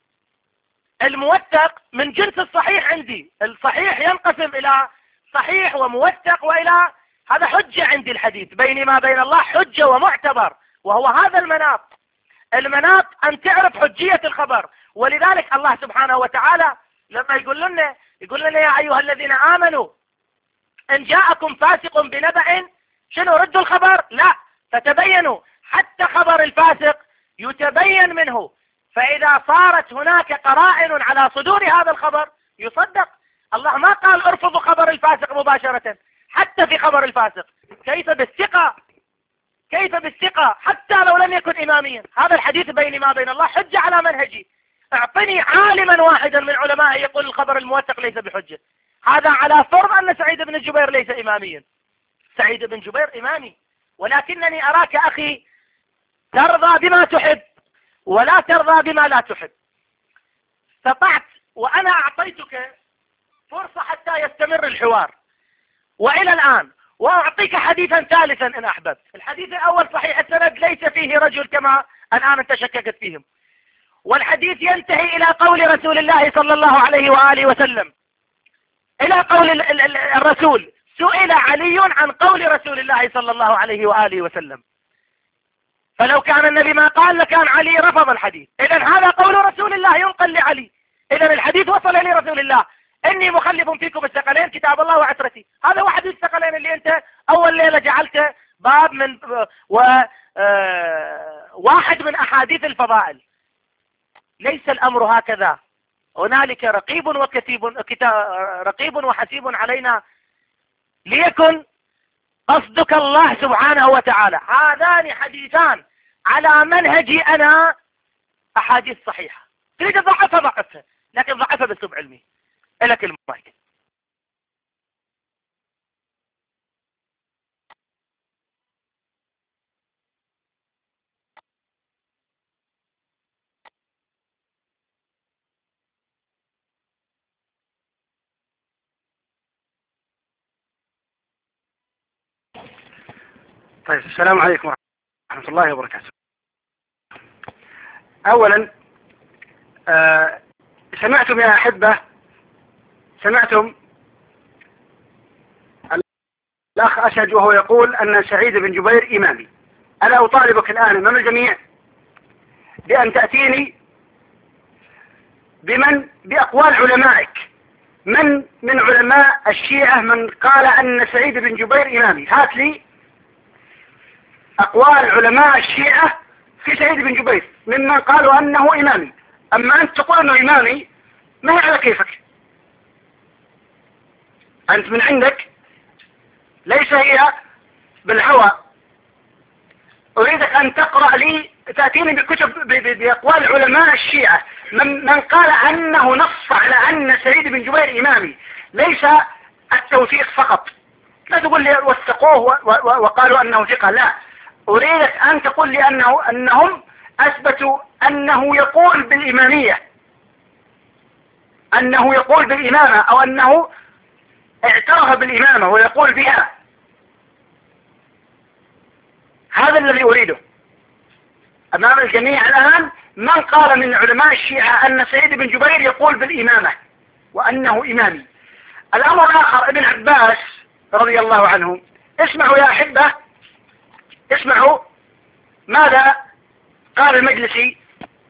الموثق من جنس الصحيح عندي. الصحيح ينقسم إلى صحيح وموثق وإلى هذا حجة عندي. الحديث بيني ما بين الله حجة ومعتبر، وهو هذا المناط. المناط أن تعرف حجية الخبر. ولذلك الله سبحانه وتعالى لما يقول لنا يقول لنا يا أيها الذين آمنوا إن جاءكم فاسق بنبأ شنو ردوا الخبر؟ لا، فتبينوا. حتى خبر الفاسق يتبين منه، فإذا صارت هناك قرائن على صدور هذا الخبر يصدق. الله ما قال ارفضوا خبر الفاسق مباشرة حتى في خبر الفاسق. كيف بالثقة؟ كيف بالثقة حتى لو لم يكن إماميا؟ هذا الحديث بيني ما بين الله حجة على منهجي. اعطني عالما واحدا من علماء يقول الخبر الموثق ليس بحجة. هذا على فرض أن سعيد بن جبير ليس إماميا. سعيد بن جبير إمامي، ولكنني أراك أخي ترضى بما تحب ولا ترضى بما لا تحب. استطعت وأنا أعطيتك فرصة حتى يستمر الحوار وإلى الآن، وأعطيك حديثا ثالثا إن أحببت. الحديث الأول صحيح السند ليس فيه رجل كما الآن انت شككت فيهم، والحديث ينتهي إلى قول رسول الله صلى الله عليه وآله وسلم، إلى قول الرسول. سئل علي عن قول رسول الله صلى الله عليه وآله وسلم، فلو كان النبي ما قال لكان علي رفض الحديث. إذن هذا قول رسول الله ينقل لعلي، إذن الحديث وصل لرسول الله. إني مخلف فيكم الثقلين كتاب الله وعترتي. هذا واحد من الثقلين اللي أنت أول ليلة جعلته باب من و واحد من أحاديث الفضائل. ليس الأمر هكذا. هنالك رقيب وكتيب رقيب وحسيب علينا ليكن قصدك الله سبحانه وتعالى. هذان حديثان على منهجي أنا أحاديث صحيحة. تريد ضعفها ضعفها، لكن ضعفها باسلوب علمي. لك المايك. طيب السلام عليكم ورحمة ورحمة الله وبركاته. أولا آه سمعتم يا أحبة، سمعتم الأخ أسد وهو يقول أن سعيد بن جبير إمامي. أنا أطالبك الآن أمام الجميع بأن تأتيني بمن بأقوال علمائك، من من علماء الشيعة من قال أن سعيد بن جبير إمامي. هات لي أقوال علماء الشيعة في سعيد بن جبير ممن قالوا أنه إمامي. أما أنت تقول أنه إمامي، ما هي على كيفك، أنت من عندك، ليس هي بالهوى. أريدك أن تقرأ لي، تأتيني بكتب بأقوال علماء الشيعة من, من قال أنه نص على أن سعيد بن جبير إمامي، ليس التوثيق فقط. لا تقول لي وثقوه وقالوا أنه ثقة، لا، أريدك أن تقول لي أنه أنهم أثبتوا أنه يقول بالإمامية، أنه يقول بالإمامة، أو أنه اعترف بالإمامة ويقول بها. هذا الذي أريده أمام الجميع الآن. من قال من علماء الشيعة أن سعيد بن جبير يقول بالإمامة وأنه إمامي؟ الأمر الآخر، ابن عباس رضي الله عنه، اسمعوا يا أحبة، اسمعوا ماذا قال المجلسي.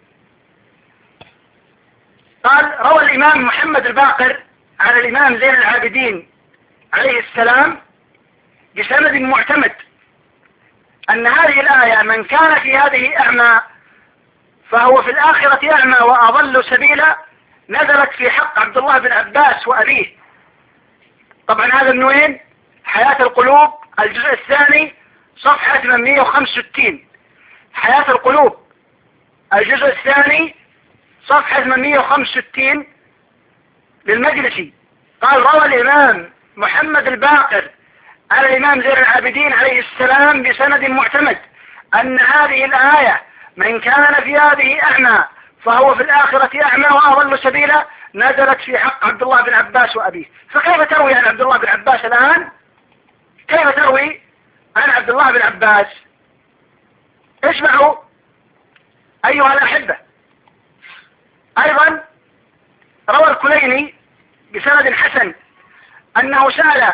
قال: روى الإمام محمد الباقر على الإمام زين العابدين عليه السلام بسند معتمد أن هذه الآية: من كان في هذه أعمى فهو في الآخرة أعمى وأضل سبيلا، نزلت في حق عبد الله بن عباس وأبيه. طبعا هذا من وين؟ حياة القلوب الجزء الثاني صفحة ثمانمئة وخمسة وستين. حياة القلوب الجزء الثاني صفحة ثمانمئة وخمسة وستين للمجلسي. قال: روى الإمام محمد الباقر على الإمام زين العابدين عليه السلام بسند معتمد أن هذه الآية: من كان في هذه أعمى فهو في الآخرة أعمى وأضل سبيلا، نزلت في حق عبد الله بن عباس وأبيه. فكيف تروي عن عبد الله بن عباس الآن؟ كيف تروي عن عبد الله بن عباس؟ اسمعوا أيها الأحبة. أيضا روى الكليني بسند حسن أنه سأل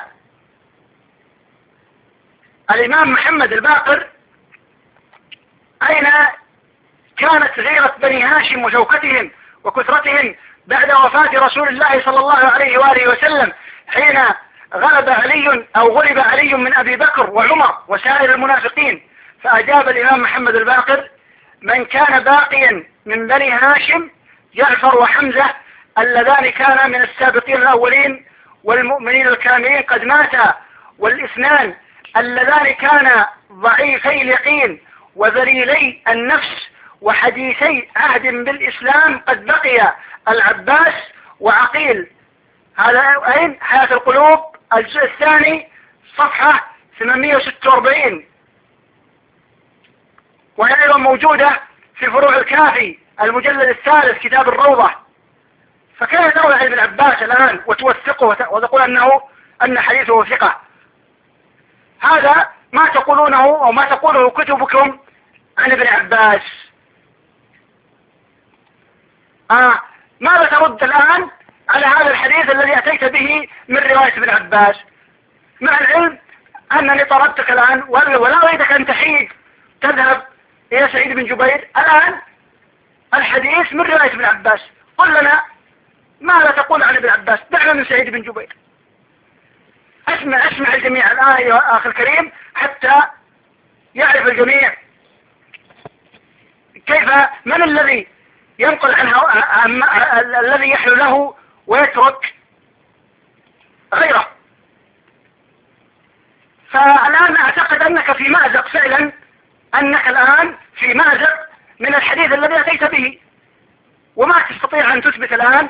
الإمام محمد الباقر: أين كانت غيرة بني هاشم وشوكتهم وكثرتهم بعد وفاة رسول الله صلى الله عليه وآله وسلم، حين غلب علي أو غلب علي من أبي بكر وعمر وسائر المنافقين؟ فأجاب الإمام محمد الباقر: من كان باقيا من بني هاشم جعفر وحمزة اللذان كانا من السابقين الأولين والمؤمنين الكاملين قد ماتا، والاثنان اللذان كانا ضعيفي اليقين وذليلي النفس وحديثي عهد بالإسلام قد بقي، العباس وعقيل. هذا أين؟ حياة القلوب الجزء الثاني صفحة ثمانمئة وستة وأربعين، وهي أيضا موجودة في فروع الكافي المجلد الثالث كتاب الروضة. فكيف تروي عن ابن عباس الآن وتوثقه وتقول أنه أن حديثه ثقة؟ هذا ما تقولونه أو ما تقوله كتبكم عن ابن عباس. آه ماذا ترد الآن على هذا الحديث الذي أتيت به من رواية ابن عباس، مع العلم أنني طردتك الآن ولا أريدك أن تحيد تذهب إلى سعيد بن جبير؟ الآن الحديث من رواية ابن عباس، قل لنا ماذا تقول عن ابن عباس، دعنا من سعيد بن جبير. اسمع اسمع الجميع الآن يا أخي الكريم حتى يعرف الجميع كيف، من الذي ينقل عنه الذي يحلو له ويترك غيره. فالآن أعتقد أنك في مأزق فعلا، أنك الآن في مأزق من الحديث الذي أتيت به، وما تستطيع أن تثبت الآن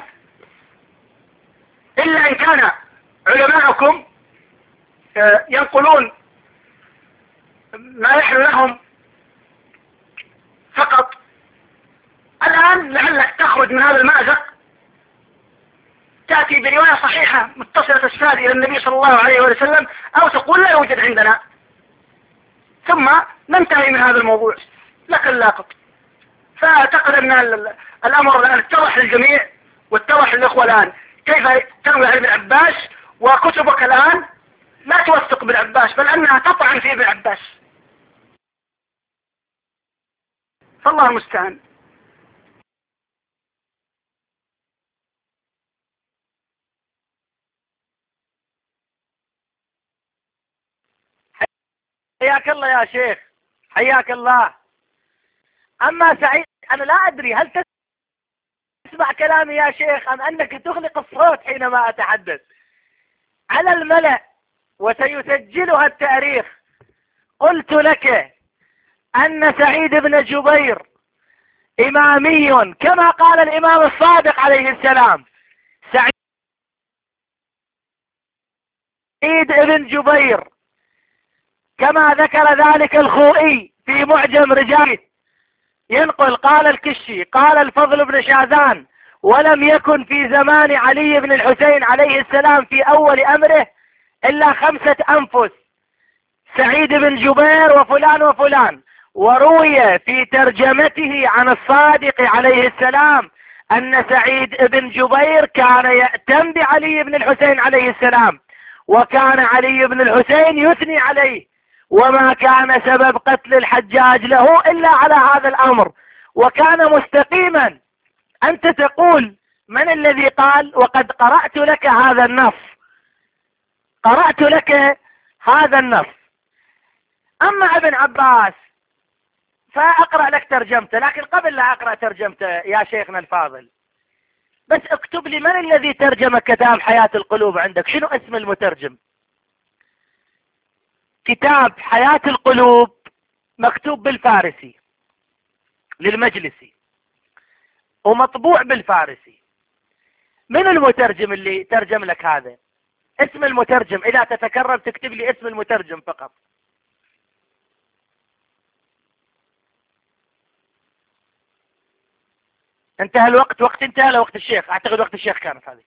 إلا إن كان علماءكم ينقلون ما يحلو لهم فقط. الآن لعلك تخرج من هذا المأزق، تأتي برواية صحيحة متصلة السند إلى النبي صلى الله عليه وسلم، أو تقول لا يوجد عندنا. ثم ننتهي من هذا الموضوع لك اللاقط. فأعتقد أن الأمر الآن اتضح للجميع واتضح للإخوة الآن كيف تنوي على ابن عباس، وكتبك الآن لا توثق ابن عباس بل أنها تطعن في ابن عباس، فالله المستعان. حياك الله يا شيخ، حياك الله. أما سعيد أنا لا أدري هل تسمع كلامي يا شيخ أم أنك تغلق الصوت حينما أتحدث على الملأ وسيسجلها التاريخ. قلت لك أن سعيد بن جبير إمامي كما قال الإمام الصادق عليه السلام. سعيد بن جبير كما ذكر ذلك الخوئي في معجم رجال، ينقل قال الكشي قال الفضل بن شاذان: ولم يكن في زمان علي بن الحسين عليه السلام في أول أمره إلا خمسة أنفس، سعيد بن جبير وفلان وفلان. وروي في ترجمته عن الصادق عليه السلام أن سعيد بن جبير كان يأتم بعلي بن الحسين عليه السلام، وكان علي بن الحسين يثني عليه، وما كان سبب قتل الحجاج له إلا على هذا الأمر، وكان مستقيما. أنت تقول من الذي قال؟ وقد قرأت لك هذا النص، قرأت لك هذا النص. أما ابن عباس فأقرأ لك ترجمته، لكن قبل لا أقرأ ترجمته يا شيخنا الفاضل بس اكتب لي من الذي ترجم كتاب حياة القلوب عندك، شنو اسم المترجم؟ كتاب حياة القلوب مكتوب بالفارسي للمجلسي ومطبوع بالفارسي. من المترجم اللي ترجم لك هذا؟ اسم المترجم، إذا تتكرر تكتب لي اسم المترجم فقط. انتهى الوقت، وقت انتهى لوقت الشيخ، اعتقد وقت الشيخ كانت هذه.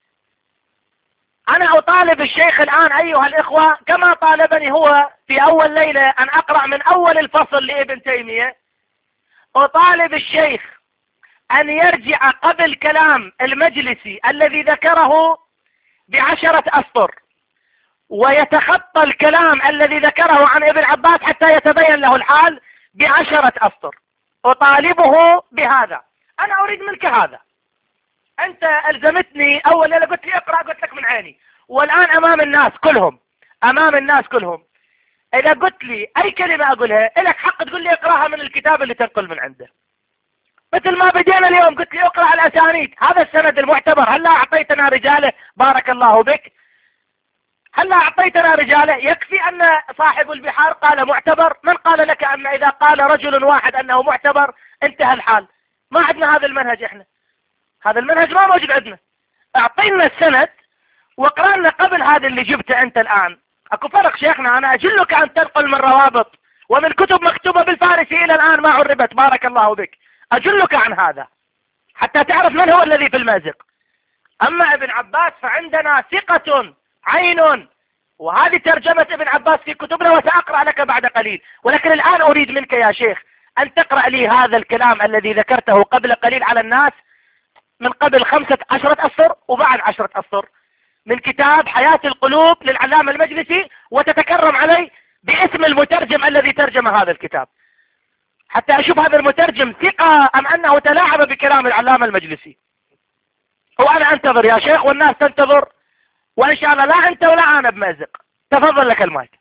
انا اطالب الشيخ الان ايها الاخوة كما طالبني هو في اول ليلة ان اقرأ من اول الفصل لابن تيمية، اطالب الشيخ ان يرجع قبل كلام المجلسي الذي ذكره بعشرة اسطر ويتخطى الكلام الذي ذكره عن ابن عباس حتى يتبين له الحال بعشرة اسطر. اطالبه بهذا، انا اريد منك هذا. انت الزمتني اول ليلة قلت لي اقرأ، قلت لك من عيني، والان امام الناس كلهم، امام الناس كلهم اذا قلت لي اي كلمة اقولها لك حق تقول لي اقراها من الكتاب اللي تنقل من عنده. مثل ما بدينا اليوم قلت لي اقرأ الاسانيد، هذا السند المعتبر، هل لا اعطيتنا رجاله؟ بارك الله بك، هل لا اعطيتنا رجاله؟ يكفي ان صاحب البحار قال معتبر، من قال لك ان اذا قال رجل واحد انه معتبر انتهى الحال؟ ما عندنا هذا المنهج، احنا هذا المنهج ما موجود عندنا. اعطينا السند واقرأ لنا قبل هذا اللي جبته انت الان. اكو فرق شيخنا، انا اجلك ان تنقل من روابط ومن كتب مكتوبة بالفارسي الى الان ما عربت، بارك الله بك، اجلك عن هذا حتى تعرف من هو الذي في المازق. اما ابن عباس فعندنا ثقة عين، وهذه ترجمة ابن عباس في كتبنا وسأقرأ لك بعد قليل. ولكن الآن أريد منك يا شيخ أن تقرأ لي هذا الكلام الذي ذكرته قبل قليل على الناس من قبل خمسة عشرة أسطر وبعد عشرة أسطر من كتاب حياة القلوب للعلامة المجلسي، وتتكرم علي باسم المترجم الذي ترجم هذا الكتاب حتى أشوف هذا المترجم ثقة أم أنه تلاعب بكلام العلامة المجلسي. وأنا أنتظر يا شيخ والناس تنتظر، وإن شاء الله لا أنت ولا أنا بمازق. تفضل لك المايك.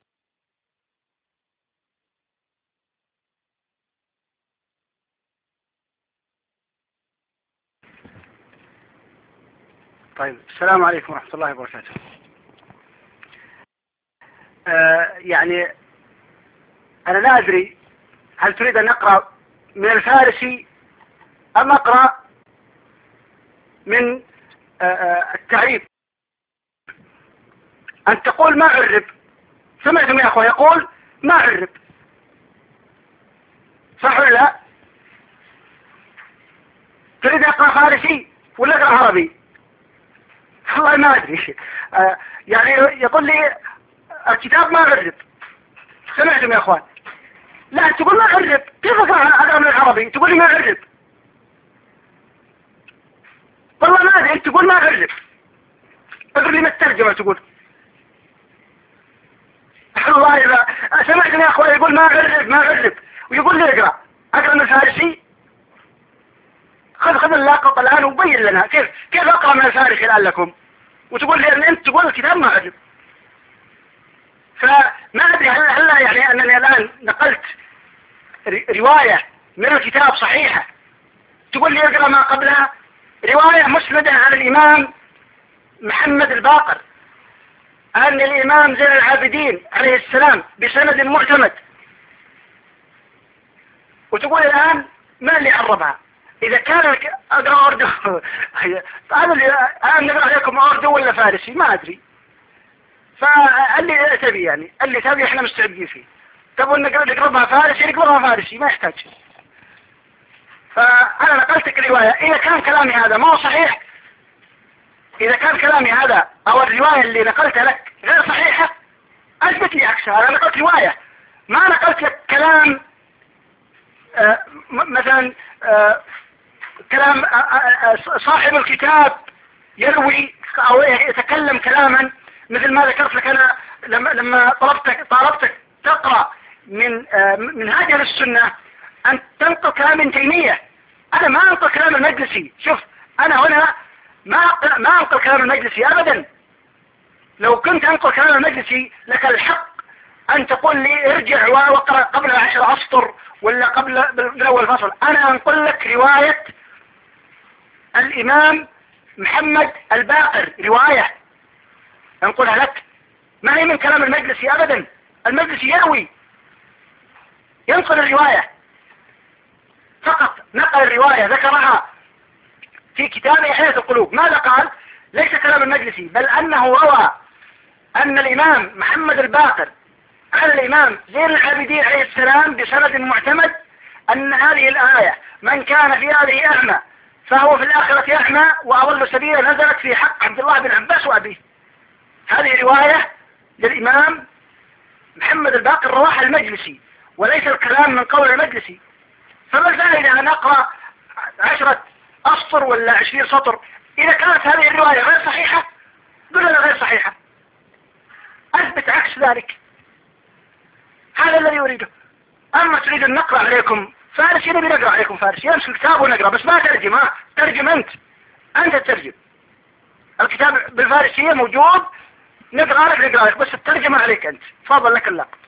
طيب، السلام عليكم ورحمة الله وبركاته. آه يعني أنا لا أدري هل تريد أن أقرأ من الفارسي أم أقرأ من آه آه التعريب. أن تقول ما عرب، سمعتم يا أخوة يقول ما عرب، صح ولا لا؟ تريد أقرأ فارسي ولا أقرأ عربي؟ والله ما أدري. آه يعني يقول لي الكتاب ما عرب، سمعتم يا أخوان؟ لا تقول ما أعرب، كيف أقرأ أقرأ من العربي تقول لي ما أعرب؟ والله ما أدري، أنت تقول ما أعرب، اقرأ لي من الترجمة تقول. والله إذا سمعتني يا أخوي يقول ما أعرب ما أعرب ويقول لي اقرأ أقرأ من الفارسي. خذ خذ اللاقط الآن وبين لنا كيف كيف أقرأ من الفارسي الآن لكم، وتقول لي أن أنت تقول الكتاب ما أعرب. فما أدري هل هل يعني أنني الآن نقلت رواية من الكتاب صحيحة تقول لي اقرأ ما قبلها، رواية مسندة عن الإمام محمد الباقر أن الإمام زين العابدين عليه السلام بسند معتمد، وتقول الآن ما اللي عربها؟ إذا كان أقرأ أردو هذا اللي الآن نقرأ عليكم أردو ولا فارسي ما أدري. فاللي تبي يعني اللي تبي احنا مستعدين فيه. تبون نقربها فارسي نقربها فارسي ما يحتاج. فأنا نقلتك الرواية، إذا كان كلامي هذا ما هو صحيح، إذا كان كلامي هذا أو الرواية اللي نقلتها لك غير صحيحة أثبت لي عكسها. أنا نقلت رواية ما نقلت لك كلام آه مثلا آه كلام آه آه صاحب الكتاب يروي أو يتكلم كلاما مثل ما ذكرت لك أنا لما لما طلبتك طلبتك تقرأ من آه من هذه السنة أن تنقل كلام ابن تيمية. أنا ما أنقل كلام المجلسي، شوف أنا هنا ما ما أنقل كلام المجلسي أبدا. لو كنت أنقل كلام المجلسي لك الحق أن تقول لي ارجع واقرأ قبل عشر أسطر ولا قبل بالأول فصل. أنا أنقل لك رواية الإمام محمد الباقر، رواية أنقلها لك ما هي من كلام المجلسي أبدا. المجلسي يروي ينقل الرواية فقط، نقل الرواية ذكرها في كتابه حياة القلوب. ماذا قال؟ ليس كلام المجلسي بل أنه روى أن الإمام محمد الباقر قال الإمام زين العابدين عليه السلام بسند معتمد أن هذه الآية من كان في هذه أعمى فهو في الآخرة أعمى وأضل سبيلا نزلت في حق عبد الله بن عباس وأبيه. هذه رواية للإمام محمد الباقر رواها المجلسي وليس الكلام من قول المجلسي. فما الفائدة أن أقرأ عشرة أسطر ولا عشرين سطر إذا كانت هذه الرواية غير صحيحة؟ قل لنا غير صحيحة، أثبت عكس ذلك. هذا الذي يريده. أما تريد أن نقرأ عليكم فارسي نبي نقرأ عليكم فارسي، يمسك الكتاب ونقرأ بس ما ترجم. ها ترجم أنت أنت تترجم الكتاب بالفارسية موجود نقرأ لك نقرأ لك بس الترجمة عليك أنت. تفضل لك اللقب.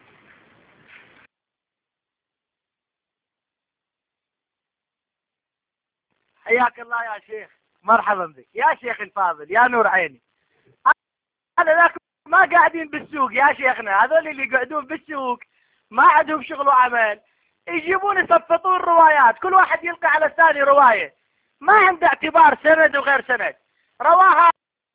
حياك الله يا شيخ، مرحبا بك يا شيخ الفاضل يا نور عيني. هذا ذاك ما قاعدين بالسوق يا شيخنا، هذول اللي يقعدون بالسوق ما عندهم شغل وعمل، يجيبون يصفطون روايات كل واحد يلقى على الثاني رواية ما عنده اعتبار سند وغير سند. رواها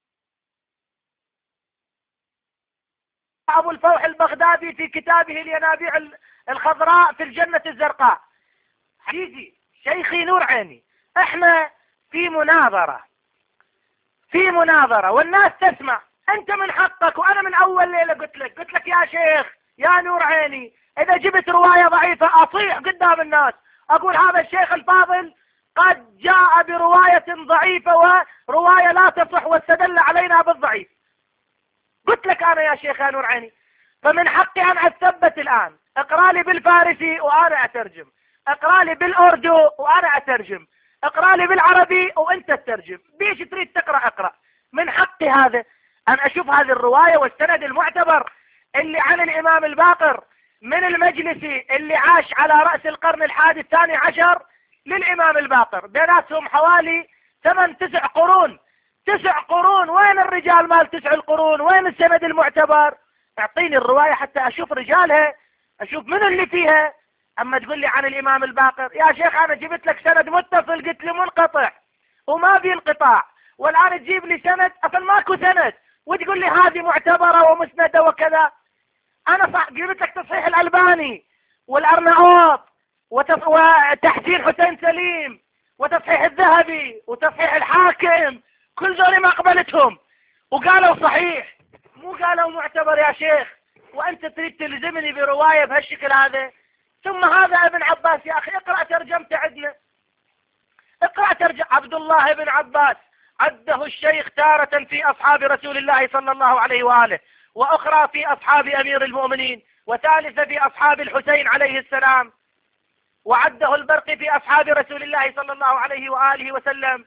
أبو الفوح البغدادي في كتابه الينابيع الخضراء في الجنة الزرقاء. حقيقي شيخي نور عيني، احنا في مناظرة في مناظرة والناس تسمع. انت من حقك، وانا من اول ليلة قلت لك قلت لك يا شيخ يا نور عيني اذا جبت رواية ضعيفة اصيح قدام الناس اقول هذا الشيخ الفاضل قد جاء برواية ضعيفة ورواية لا تصح واستدل علينا بالضعيف. قلت لك انا يا شيخ يا نور عيني، فمن حقي ان اتثبت الان. اقرا لي بالفارسي وانا اترجم، اقرا لي بالاردو وانا اترجم، اقرا لي بالعربي وانت تترجم. بيش تريد تقرا اقرا. من حقي هذا ان اشوف هذه الرواية والسند المعتبر اللي عن الامام الباقر من المجلسي اللي عاش على رأس القرن الحادي الثاني عشر للامام الباقر، بيناتهم حوالي ثمان تسع قرون. تسع قرون، وين الرجال مال تسع القرون؟ وين السند المعتبر؟ اعطيني الرواية حتى اشوف رجالها، اشوف من اللي فيها. اما تقول لي عن الامام الباقر يا شيخ انا جبت لك سند متصل قلت لي منقطع وما في انقطاع، والان تجيب لي سند اصلا ماكو سند وتقول لي هذه معتبرة ومسندة وكذا. انا صح جبت لك تصحيح الالباني والارناؤوط وتف... وتحسين حسين سليم وتصحيح الذهبي وتصحيح الحاكم، كل ذولي ما قبلتهم وقالوا صحيح مو قالوا معتبر يا شيخ. وانت تريد تلزمني برواية بهالشكل هذا؟ ثم هذا ابن عباس يا أخي اقرأ ترجمته عندنا، اقرأ ترجم عبد الله بن عباس، عده الشيخ تارة في أصحاب رسول الله صلى الله عليه وآله، وأخرى في أصحاب أمير المؤمنين، وثالثة في أصحاب الحسين عليه السلام، وعده البرقي في أصحاب رسول الله صلى الله عليه وآله وسلم،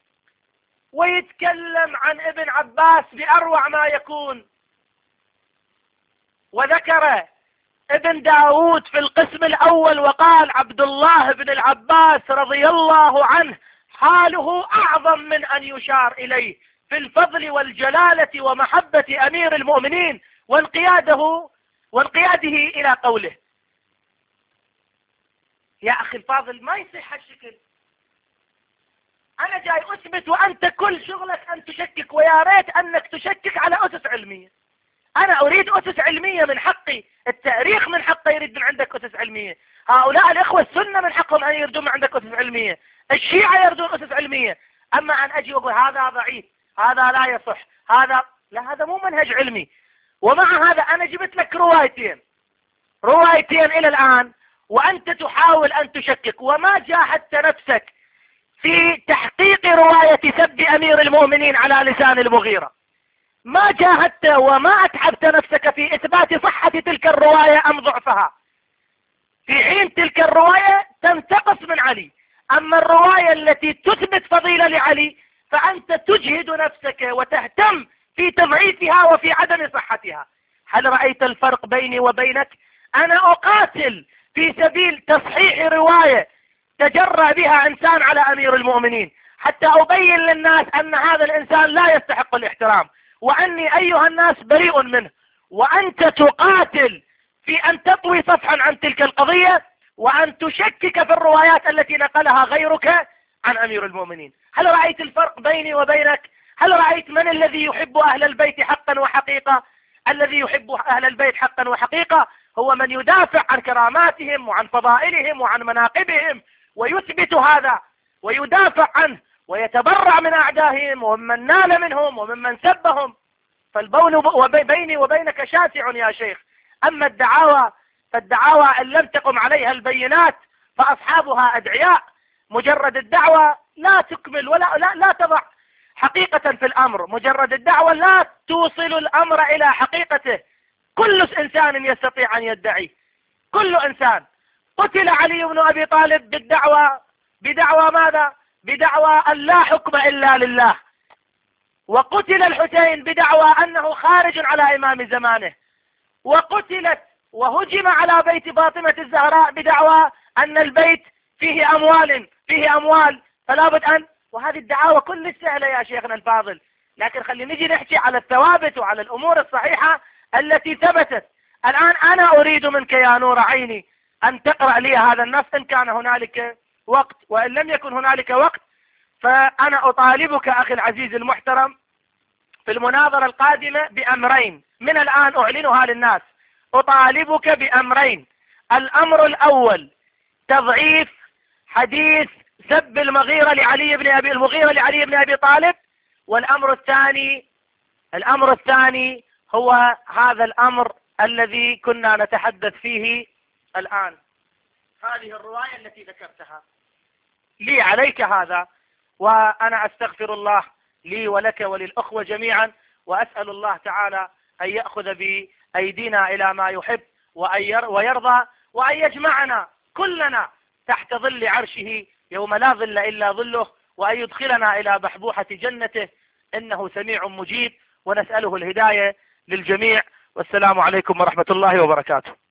ويتكلم عن ابن عباس بأروع ما يكون. وذكر ابن داود في القسم الأول وقال عبد الله بن العباس رضي الله عنه حاله أعظم من أن يشار إليه في الفضل والجلالة ومحبة أمير المؤمنين وانقياده وانقياده إلى قوله. يا أخي الفاضل ما يصح هالشكل. أنا جاي أثبت وأنت كل شغلك أن تشكك، ويا ريت أنك تشكك على أسس علمية. أنا أريد أسس علمية، من حقي. التاريخ من حقه يريد من عندك أسس علمية. هؤلاء الإخوة السنة من حقهم أن يردون من عندك أسس علمية. الشيعة يردون أسس علمية. أما أن أجي وأقول هذا ضعيف، هذا لا يصح، هذا لا، هذا مو منهج علمي. ومع هذا أنا جبت لك روايتين روايتين إلى الآن وأنت تحاول أن تشكك، وما جاهدت نفسك في تحقيق رواية سب أمير المؤمنين على لسان المغيرة. ما جاهدت وما أتعبت نفسك في إثبات صحة تلك الرواية أم ضعفها، في حين تلك الرواية تنتقص من علي. أما الرواية التي تثبت فضيلة لعلي فأنت تجهد نفسك وتهتم في تضعيفها وفي عدم صحتها. هل رأيت الفرق بيني وبينك؟ أنا أقاتل في سبيل تصحيح رواية تجرى بها إنسان على أمير المؤمنين، حتى أبين للناس أن هذا الإنسان لا يستحق الاحترام، وأني أيها الناس بريء منه. وأنت تقاتل في أن تطوي صفحا عن تلك القضية وأن تشكك في الروايات التي نقلها غيرك عن أمير المؤمنين. هل رأيت الفرق بيني وبينك؟ هل رأيت من الذي يحب أهل البيت حقا وحقيقة؟ الذي يحب أهل البيت حقا وحقيقة هو من يدافع عن كراماتهم وعن فضائلهم وعن مناقبهم، ويثبت هذا ويدافع عنه ويتبرع من أعدائهم ومن نال منهم وممن سبهم. فالبون بيني وبينك شاسع يا شيخ. أما الدعاوى فالدعاوى إن لم تقم عليها البينات فأصحابها أدعياء. مجرد الدعوة لا تكمل ولا لا, لا تضع حقيقة في الأمر. مجرد الدعوة لا توصل الأمر إلى حقيقته. كل إنسان يستطيع أن يدعي، كل إنسان. قتل علي بن أبي طالب بالدعوة بدعوى ماذا؟ بدعوى أن لا حكم إلا لله. وقتل الحسين بدعوى أنه خارج على إمام زمانه. وقتلت وهجم على بيت فاطمة الزهراء بدعوى أن البيت فيه أموال فيه أموال فلا بد أن. وهذه الدعاوى كل سهلة يا شيخنا الفاضل، لكن خلي نجي نحكي على الثوابت وعلى الأمور الصحيحة التي ثبتت. الآن أنا أريد منك يا نور عيني أن تقرأ لي هذا النص إن كان هنالك وقت، وإن لم يكن هنالك وقت فأنا أطالبك أخي العزيز المحترم في المناظرة القادمة بأمرين من الآن أعلنها للناس. أطالبك بأمرين: الأمر الأول تضعيف حديث سب المغيرة لعلي بن أبي المغيرة لعلي بن أبي طالب. والأمر الثاني الأمر الثاني هو هذا الأمر الذي كنا نتحدث فيه الآن، هذه الرواية التي ذكرتها. لي عليك هذا، وأنا أستغفر الله لي ولك وللأخوة جميعا، وأسأل الله تعالى أن يأخذ بأيدينا إلى ما يحب ويرضى، وأن يجمعنا كلنا تحت ظل عرشه يوم لا ظل إلا ظله، وأن يدخلنا إلى بحبوحة جنته إنه سميع مجيب، ونسأله الهداية للجميع. والسلام عليكم ورحمة الله وبركاته.